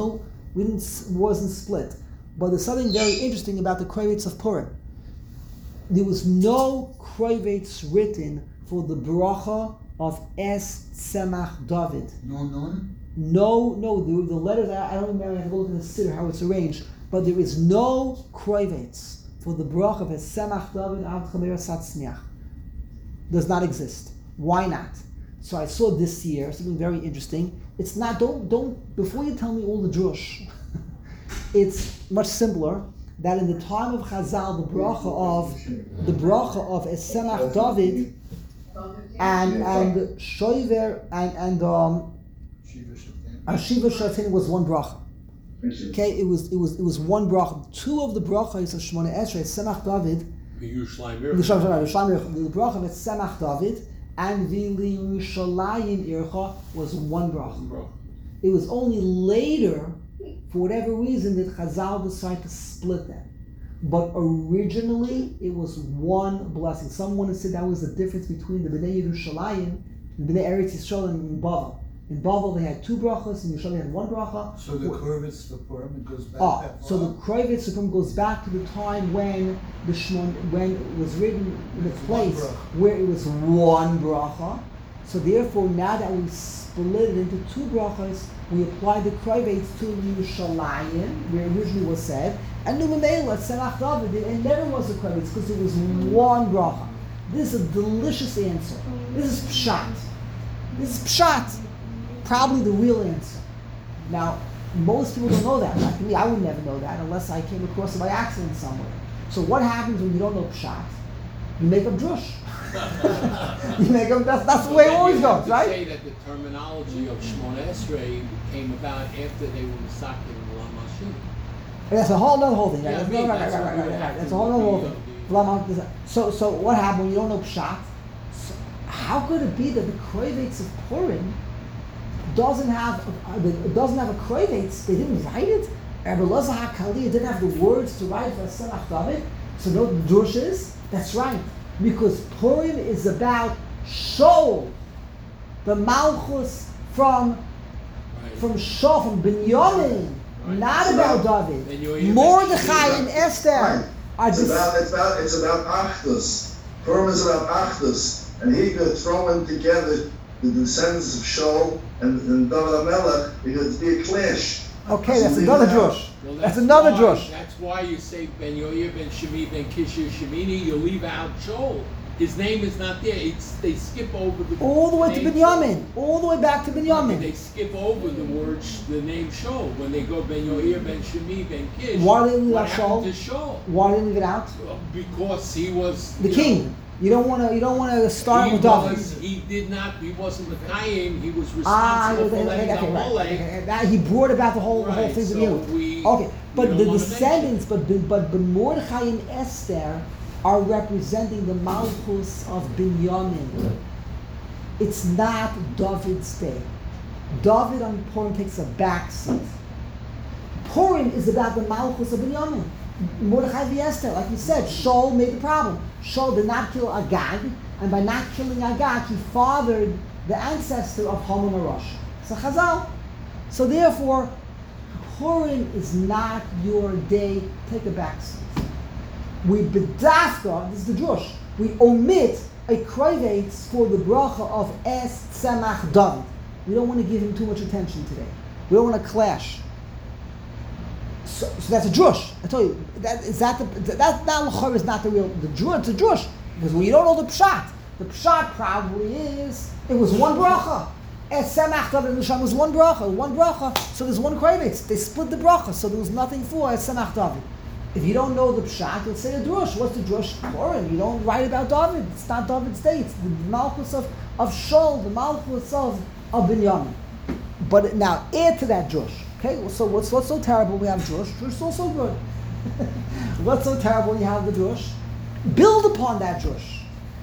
Wasn't split. But there's something very interesting about the Kroivets of Purim. There was no Kroivets written for the bracha of Es Tzemach David. No, the letters, I don't remember, I have to look at the siddur, how it's arranged, but there is no Kroivets for the bracha of Es Tzemach David Ad Chamer Satzniach. Does not exist. Why not? So I saw this year something very interesting. It's not, don't before you tell me all the drush, it's much simpler that in the time of Chazal, the bracha of Es Tzemach David and Shoiver and Shiva Shatin was one bracha. Okay, it was one bracha. 2 of the brachas of Shemona Esrei, Tzemach David, the bracha of Tzemach David and Vili Yerushalayim Ircha was one bracha. It was only later, for whatever reason, that Chazal decided to split them. But originally, it was one blessing. Someone has said that was the difference between the Bnei Yerushalayim, the Bnei Eretz Yisrael, and Bavel. In Bavel, they had 2 brachas, and Yerushalayim had 1 bracha. So the Kroivets for Purim, it goes back that far? So the Kroivets for Purim goes back to the time when when it was written in a place where it was 1 bracha. So therefore, now that we split it into 2 brachas, we apply the Kroivets to Yerushalayim, where it originally was said, and Numamela, Tzemach David, it never was a Kroivets because it was 1 bracha. This is a delicious answer. This is Pshat. Probably the real answer. Now, most people don't know that. Like me, I would never know that unless I came across it by accident somewhere. So what happens when you don't know Pshat? You make up drush. That's the way it always goes, right? You say that the terminology of Shemona Esrei came about after they were Masakin and Lam Hashim. That's a whole other whole thing. Right? Yeah, Right. That's a whole other whole thing. So what happened when you don't know Pshat? So how could it be that the Kroivets of Purim doesn't have a Kroivets? They didn't write it. Rabbi Elazar HaKaliyah didn't have the words to write for Tzemach David. So no drush is. That's right, because Purim is about Shaul, the Malchus from Shaul, from Binyamin, not about David. Mordechai and Esther are It's about Achdus. Purim is about Achdus, and he could throw in together the descendants of Shaul and David HaMelech because it'd be a clash. Okay, that's another drush. Well, That's another drush. That's why you say Ben Yoir, Ben Shemi, Ben Kishir, Shemini. You leave out Shaul. His name is not there. They skip over the All the way to name Binyamin. All the way back to Shaul. Binyamin. They skip over the name Shaul when they go Ben Yoir, Ben Shemi, Ben Kish. Why did they leave What out happened Shaul? to Shaul? Why didn't we leave it out? Because he was The king. You don't want to start with David. He wasn't the Kayin, he was Ah, responsible for letting the right. Molech. That he brought about the whole Right, thing to so begin with. we Okay, but don't the wanna descendants, but Mordechai and Esther are representing the Malchus of Binyamin. It's not David's day. David on Purim takes a back seat. Purim is about the Malchus of Binyamin. Mordechai and Esther, like you said, Shaul made the problem. Shaul did not kill Agag, and by not killing Agag, he fathered the ancestor of Haman Arash. So Chazal. So therefore, Purim is not your day. Take a back seat. We bedafka, this is the drush, we omit a krivetz for the bracha of Es Tzemach David. We don't want to give him too much attention today. We don't want to clash. So that's a drush. I told you that is that l'chor is not the real the drush. It's a drush because when you don't know the pshat probably is it was one bracha. Es Tzemach David and Nisham was one bracha. So there's one krivetz. They split the bracha, so there was nothing for Es Tzemach David. If you don't know the pshat, you'll say a drush. What's the drush? Purim. You don't write about David. It's not David's day. It's the Malchus of Shaul, the Malchus of Binyamin. But now add to that drush. Okay, so what's so terrible? We have drush. Drush is also good. What's so terrible? You have the drush. Build upon that drush.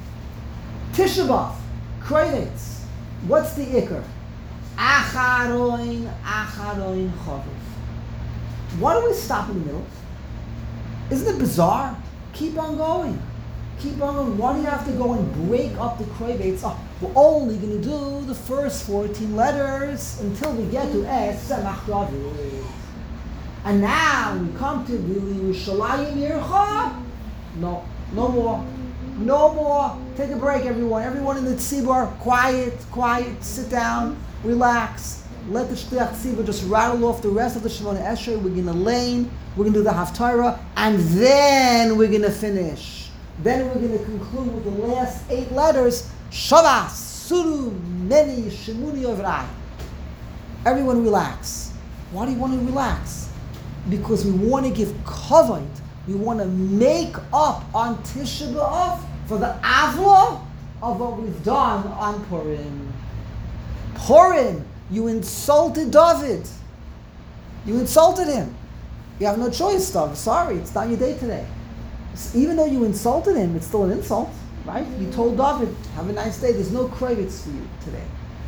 Tisha B'av, krivetz. What's the ikar? Acharoin chavif. Why do we stop in the middle? Isn't it bizarre? Keep on going. Why do you have to go and break up the krivetz? Oh, we're only going to do the first 14 letters until we get to Es Tzemach David. And now we come to Yerushalayim Yercha. No more. Take a break, everyone. Everyone in the tzibur, quiet, sit down, relax. Let the Shliach Tzibur just rattle off the rest of the Shemona Esrei. We're going to lane. We're going to do the Haftarah, and then we're going to finish. Then we're going to conclude with the last 8 letters. Shavas, Suru, Meni, Shemuni, Ovrai. Everyone relax. Why do you want to relax? Because we want to give kavod. We want to make up on Tisha B'Av for the avla of what we've done on Purim. Purim, you insulted David. You insulted him. You have no choice, David. Sorry, it's not your day today. Even though you insulted him, it's still an insult, right? You told David, have a nice day. There's no krivetz for you today.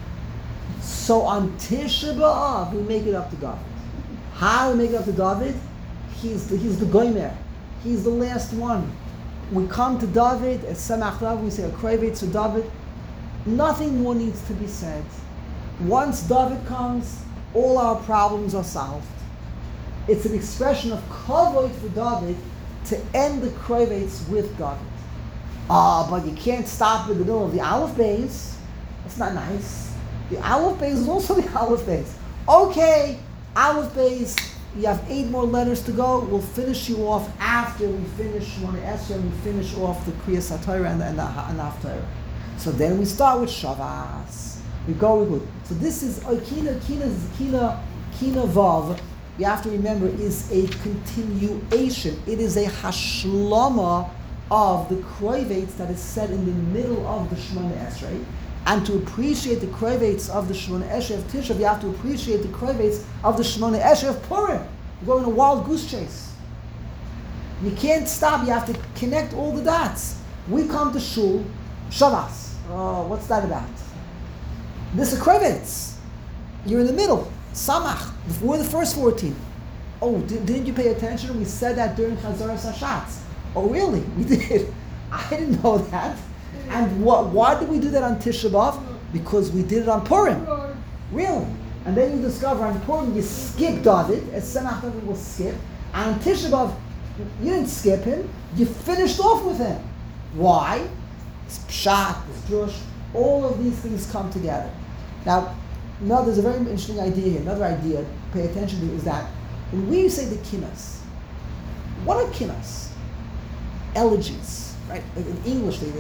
So on Tisha B'Av, we make it up to David. How do we make it up to David? He's the goymer. He's the last one. We come to David, as Tzemach David, we say a krivetz to David. Nothing more needs to be said. Once David comes, all our problems are solved. It's an expression of kavod for David to end the krivetz with David. But you can't stop in the middle of the Aleph Beis. That's not nice. The Aleph Beis is also the Aleph Beis. Okay, Aleph Beis, you have 8 more letters to go. We'll finish you off after we finish Shemona Esrei and we finish off the Kriyas HaTorah and the Haftarah. So then we start with Shavas. We go. So this is Kina Vav. You have to remember is a continuation. It is a hashlama of the krivetz that is said in the middle of the Shemona Esrei. And to appreciate the krivetz of the Shemona Esrei of Tisha, you have to appreciate the krivetz of the Shemona Esrei of Purim. You're going on a wild goose chase. You can't stop. You have to connect all the dots. We come to Shul, Shavas. Oh, what's that about? This is a krivetz. You're in the middle. Samach, before the first 14. Oh, didn't you pay attention? We said that during Chazaras Hashatz. Oh, really? We did. I didn't know that. And why did we do that on Tisha B'Av? Because we did it on Purim. Really? And then you discover on Purim you skip David, as Tzemach David will skip. And on Tisha B'Av, you didn't skip him. You finished off with him. Why? It's Pshat, it's Drush. All of these things come together. Now, there's a very interesting idea here. Another idea to pay attention to is that when we say the kinas, what are kinas? Elegies, right? In English, they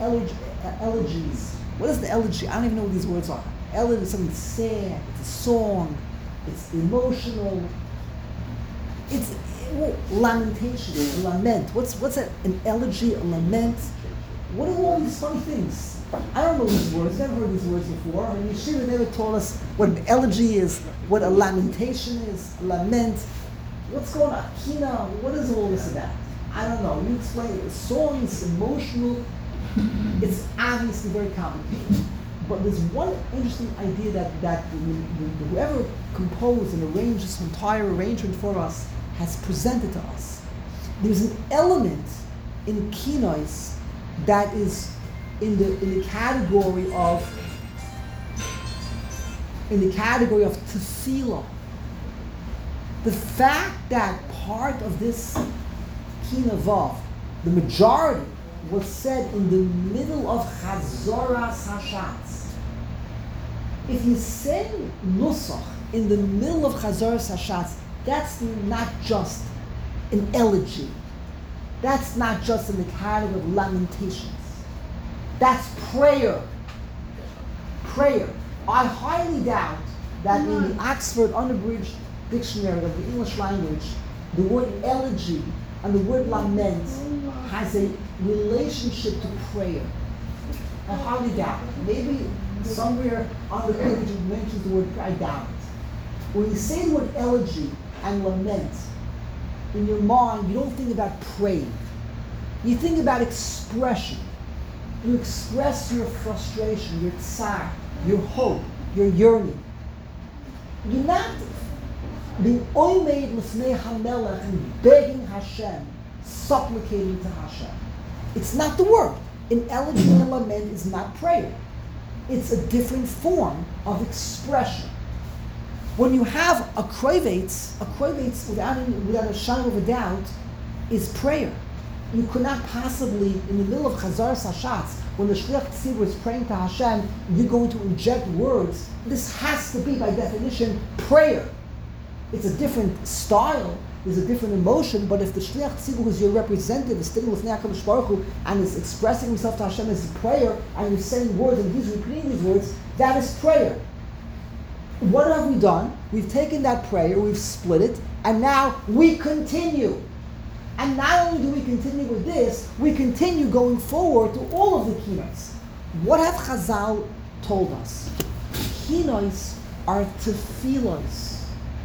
elegies. What is the elegy? I don't even know what these words are. Elegy is something sad. It's a song. It's emotional. It's lamentation, lament. What's an elegy? A lament? What are all these funny things? I don't know these words, never heard these words before. I mean, Yeshiva never taught us what an elegy is, what a lamentation is, a lament. What's going on? Kina, what is all this about? I don't know. You explain it. Songs, emotional. It's obviously very complicated. But there's one interesting idea that whoever composed and arranged this entire arrangement for us has presented to us. There's an element in Kinois that is in the category of tefillah. The fact that part of this Kina Vav, the majority, was said in the middle of Chazoras Hashatz. If you say Nusach in the middle of Chazoras Hashatz, that's not just an elegy. That's not just in the category of lamentations. That's prayer. Prayer. I highly doubt that in the Oxford Unabridged Dictionary of the English language, the word elegy and the word lament has a relationship to prayer. I highly doubt it. Maybe somewhere on the page it mentions the word prayer. I doubt it. When you say the word elegy and lament, in your mind, you don't think about praying. You think about expression. You express your frustration, your tsar, your hope, your yearning. You're not being oimed l'fnei HaMelech and begging Hashem, supplicating to Hashem. It's not the word. An elegy and lament is not prayer. It's a different form of expression. When you have a krevetz without a shadow of a doubt is prayer. You could not possibly, in the middle of Chazaras Hashatz, when the Shliach Tzibur is praying to Hashem, you're going to inject words. This has to be, by definition, prayer. It's a different style, there's a different emotion, but if the Shliach Tzibur, who's your representative, is standing with HaKadosh Baruch Hu and is expressing himself to Hashem as a prayer, and you're saying words and he's repeating these words, that is prayer. What have we done? We've taken that prayer, we've split it, and now we continue. And not only do we continue with this, we continue going forward to all of the kinos. What have Chazal told us? Kinos are tefillos.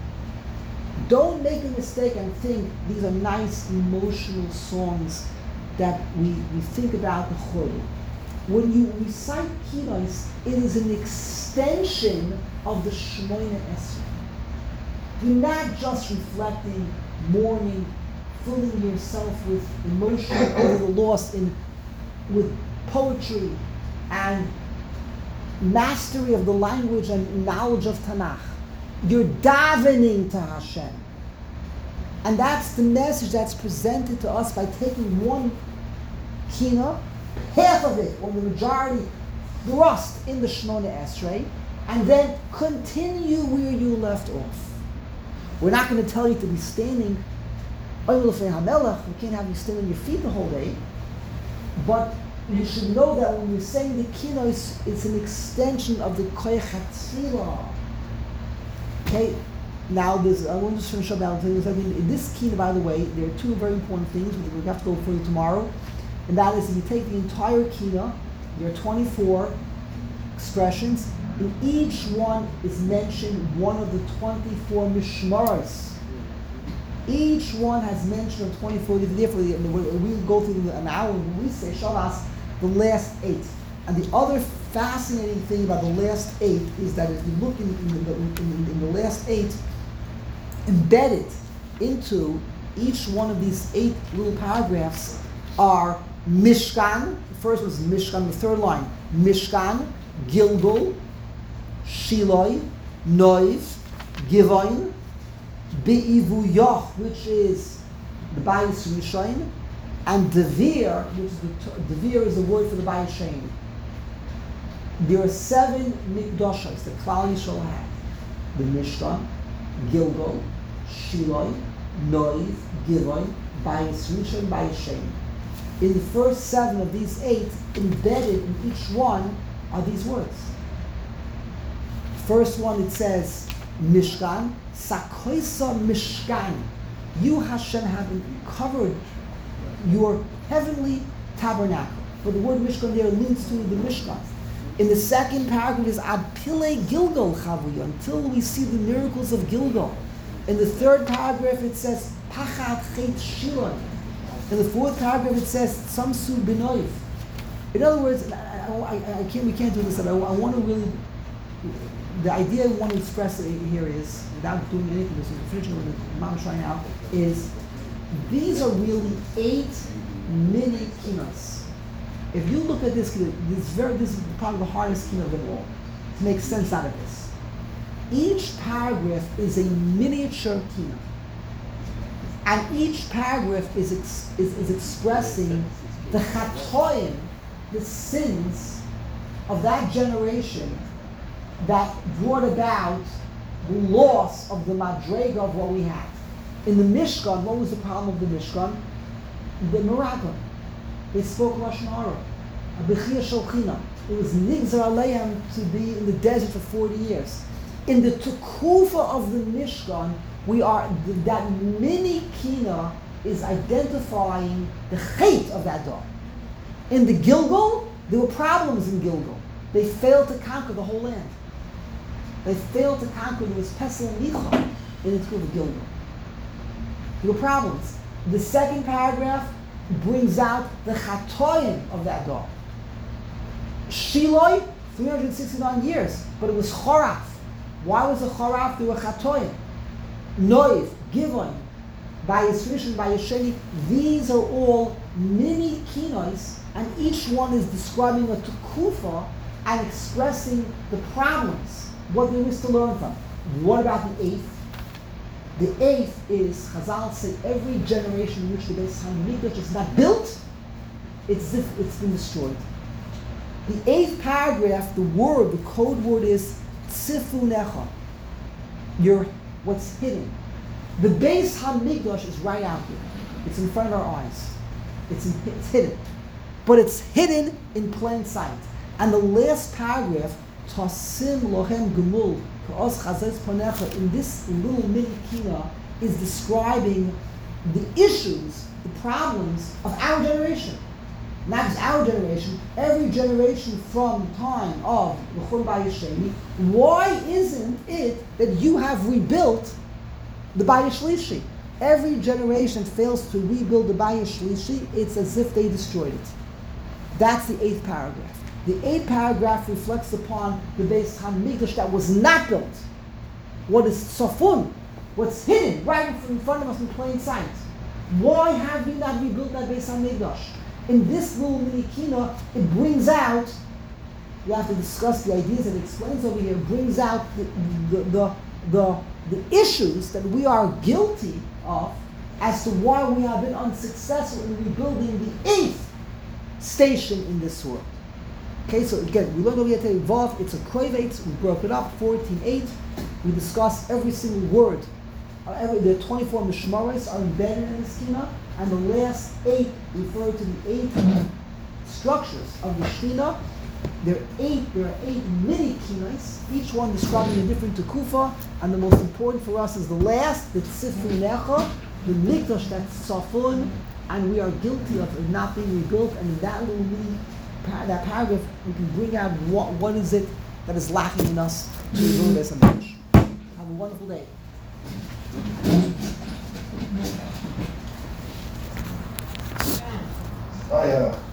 Don't make a mistake and think these are nice emotional songs that we think about the Chol. When you recite kinos, it is an extension of the Shmoyne Esrei. You're not just reflecting, mourning, filling yourself with emotion over the loss with poetry and mastery of the language and knowledge of Tanakh. You're davening to Hashem. And that's the message that's presented to us by taking one kina, half of it, or the majority, thrust in the Shmona Esrei, and then continue where you left off. We're not going to tell you to be standing we can't have you stand on your feet the whole day, but you should know that when we're saying the kina, it's an extension of the koyach hatzila. Okay, now I want to just finish up now. In this kina, by the way, there are two very important things we have to go through tomorrow, and that is if you take the entire kina, there are 24 expressions, and each one is mentioned one of the 24 mishmaros. Each one has mentioned of 24, therefore we'll go through an hour when we say Shabbos, the last 8. And the other fascinating thing about the last 8 is that if you look in the last 8, embedded into each one of these 8 little paragraphs are Mishkan. The first was Mishkan, the third line, Mishkan, Gilgul, Shiloi, Noiv, Givoin, Be'ivuyach, which is the Bayis Rishon, and Devir, which is Devir is the word for the Bayis Shein. There are 7 Mikdoshas that Klal Yisrael had: the Mishkan, Gilgal, Shiloi, Noiv, Givoin, Bayis Rishon, Bayis Shein. In the first 7 of these 8, embedded in each one are these words. First one, it says Mishkan, Sakoisa Mishkan. You, Hashem, have covered your heavenly tabernacle. but the word Mishkan there alludes to the Mishkan. In the second paragraph is Ad Pile Gilgal Chavuya, until we see the miracles of Gilgal. In the third paragraph it says Pachat Chet Shilon. In the fourth paragraph it says Samsu Benoiv. In other words, we can't do this. I want to really, the idea I want to express here is, without doing anything, this is finishing with the Mamash right now, is these are really 8 mini kinos. If you look at this, this is probably the hardest kino of them all, to make sense out of this. Each paragraph is a miniature kino. And each paragraph is expressing the chatoim, the sins of that generation that brought about the loss of the madrega of what we had. In the Mishkan, what was the problem of the Mishkan? The Meraglim. They spoke Lashon Hara. A Bechia Shulchina. It was Nigzar Aleim to be in the desert for 40 years. In the Tukufa of the Mishkan, that mini kina is identifying the hate of that dog. In the Gilgal, there were problems in Gilgal. They failed to conquer the whole land. They failed to conquer. There was Pesel and Micha in the Tukufa of Gilgal. There were problems. The second paragraph brings out the chatoim of that dog. Shiloi, 369 years, but it was Choraf. Why was it Choraf? There were chatoim. Noiv, Givon, by Yisrish by Yesheni, these are all mini kinos, and each one is describing a tukufa and expressing the problems, what there is to learn from. What about the 8th? The 8th is, Chazal say, every generation in which the Beis Hamikdash is not built, it's been destroyed. The 8th paragraph, the code word is Tzifunecha. What's hidden. The Beis Hamikdash is right out here. It's in front of our eyes. It's hidden. But it's hidden in plain sight. And the last paragraph, Tasim Lohem Gemul, Ka'os Chazes Panecha, in this little mini kina, is describing the issues, the problems of our generation. Not just our generation, every generation from the time of the Churban Bayesheni. Why isn't it that you have rebuilt the Bayis Shlishi? Every generation fails to rebuild the Bayis Shlishi, it's as if they destroyed it. That's the 8th paragraph. The 8th paragraph reflects upon the Beis Hamikdash that was not built. What is Safun? What's hidden right in front of us in plain sight? Why have we not rebuilt that Beis Hamikdash? In this little mini kina, it brings out, you have to discuss the ideas that it explains over here, brings out the issues that we are guilty of as to why we have been unsuccessful in rebuilding the 8th station in this world. Okay, so again, we learned over here today, Vav, it's a Kroiv, we broke it up, 14:8. We discussed every single word. The 24 Mishmaros are embedded in this kina, and the last 8 refer to the 8 structures of the Shekhinah. There are 8 mini kinas, each one describing a different tukufa, and the most important for us is the last, the Tzifri Necha, the Mikdash that's Safun, and we are guilty of it not being rebuilt, and in that little mini that paragraph we can bring out what is it that is lacking in us to rebuild this image. Have a wonderful day. Oh yeah.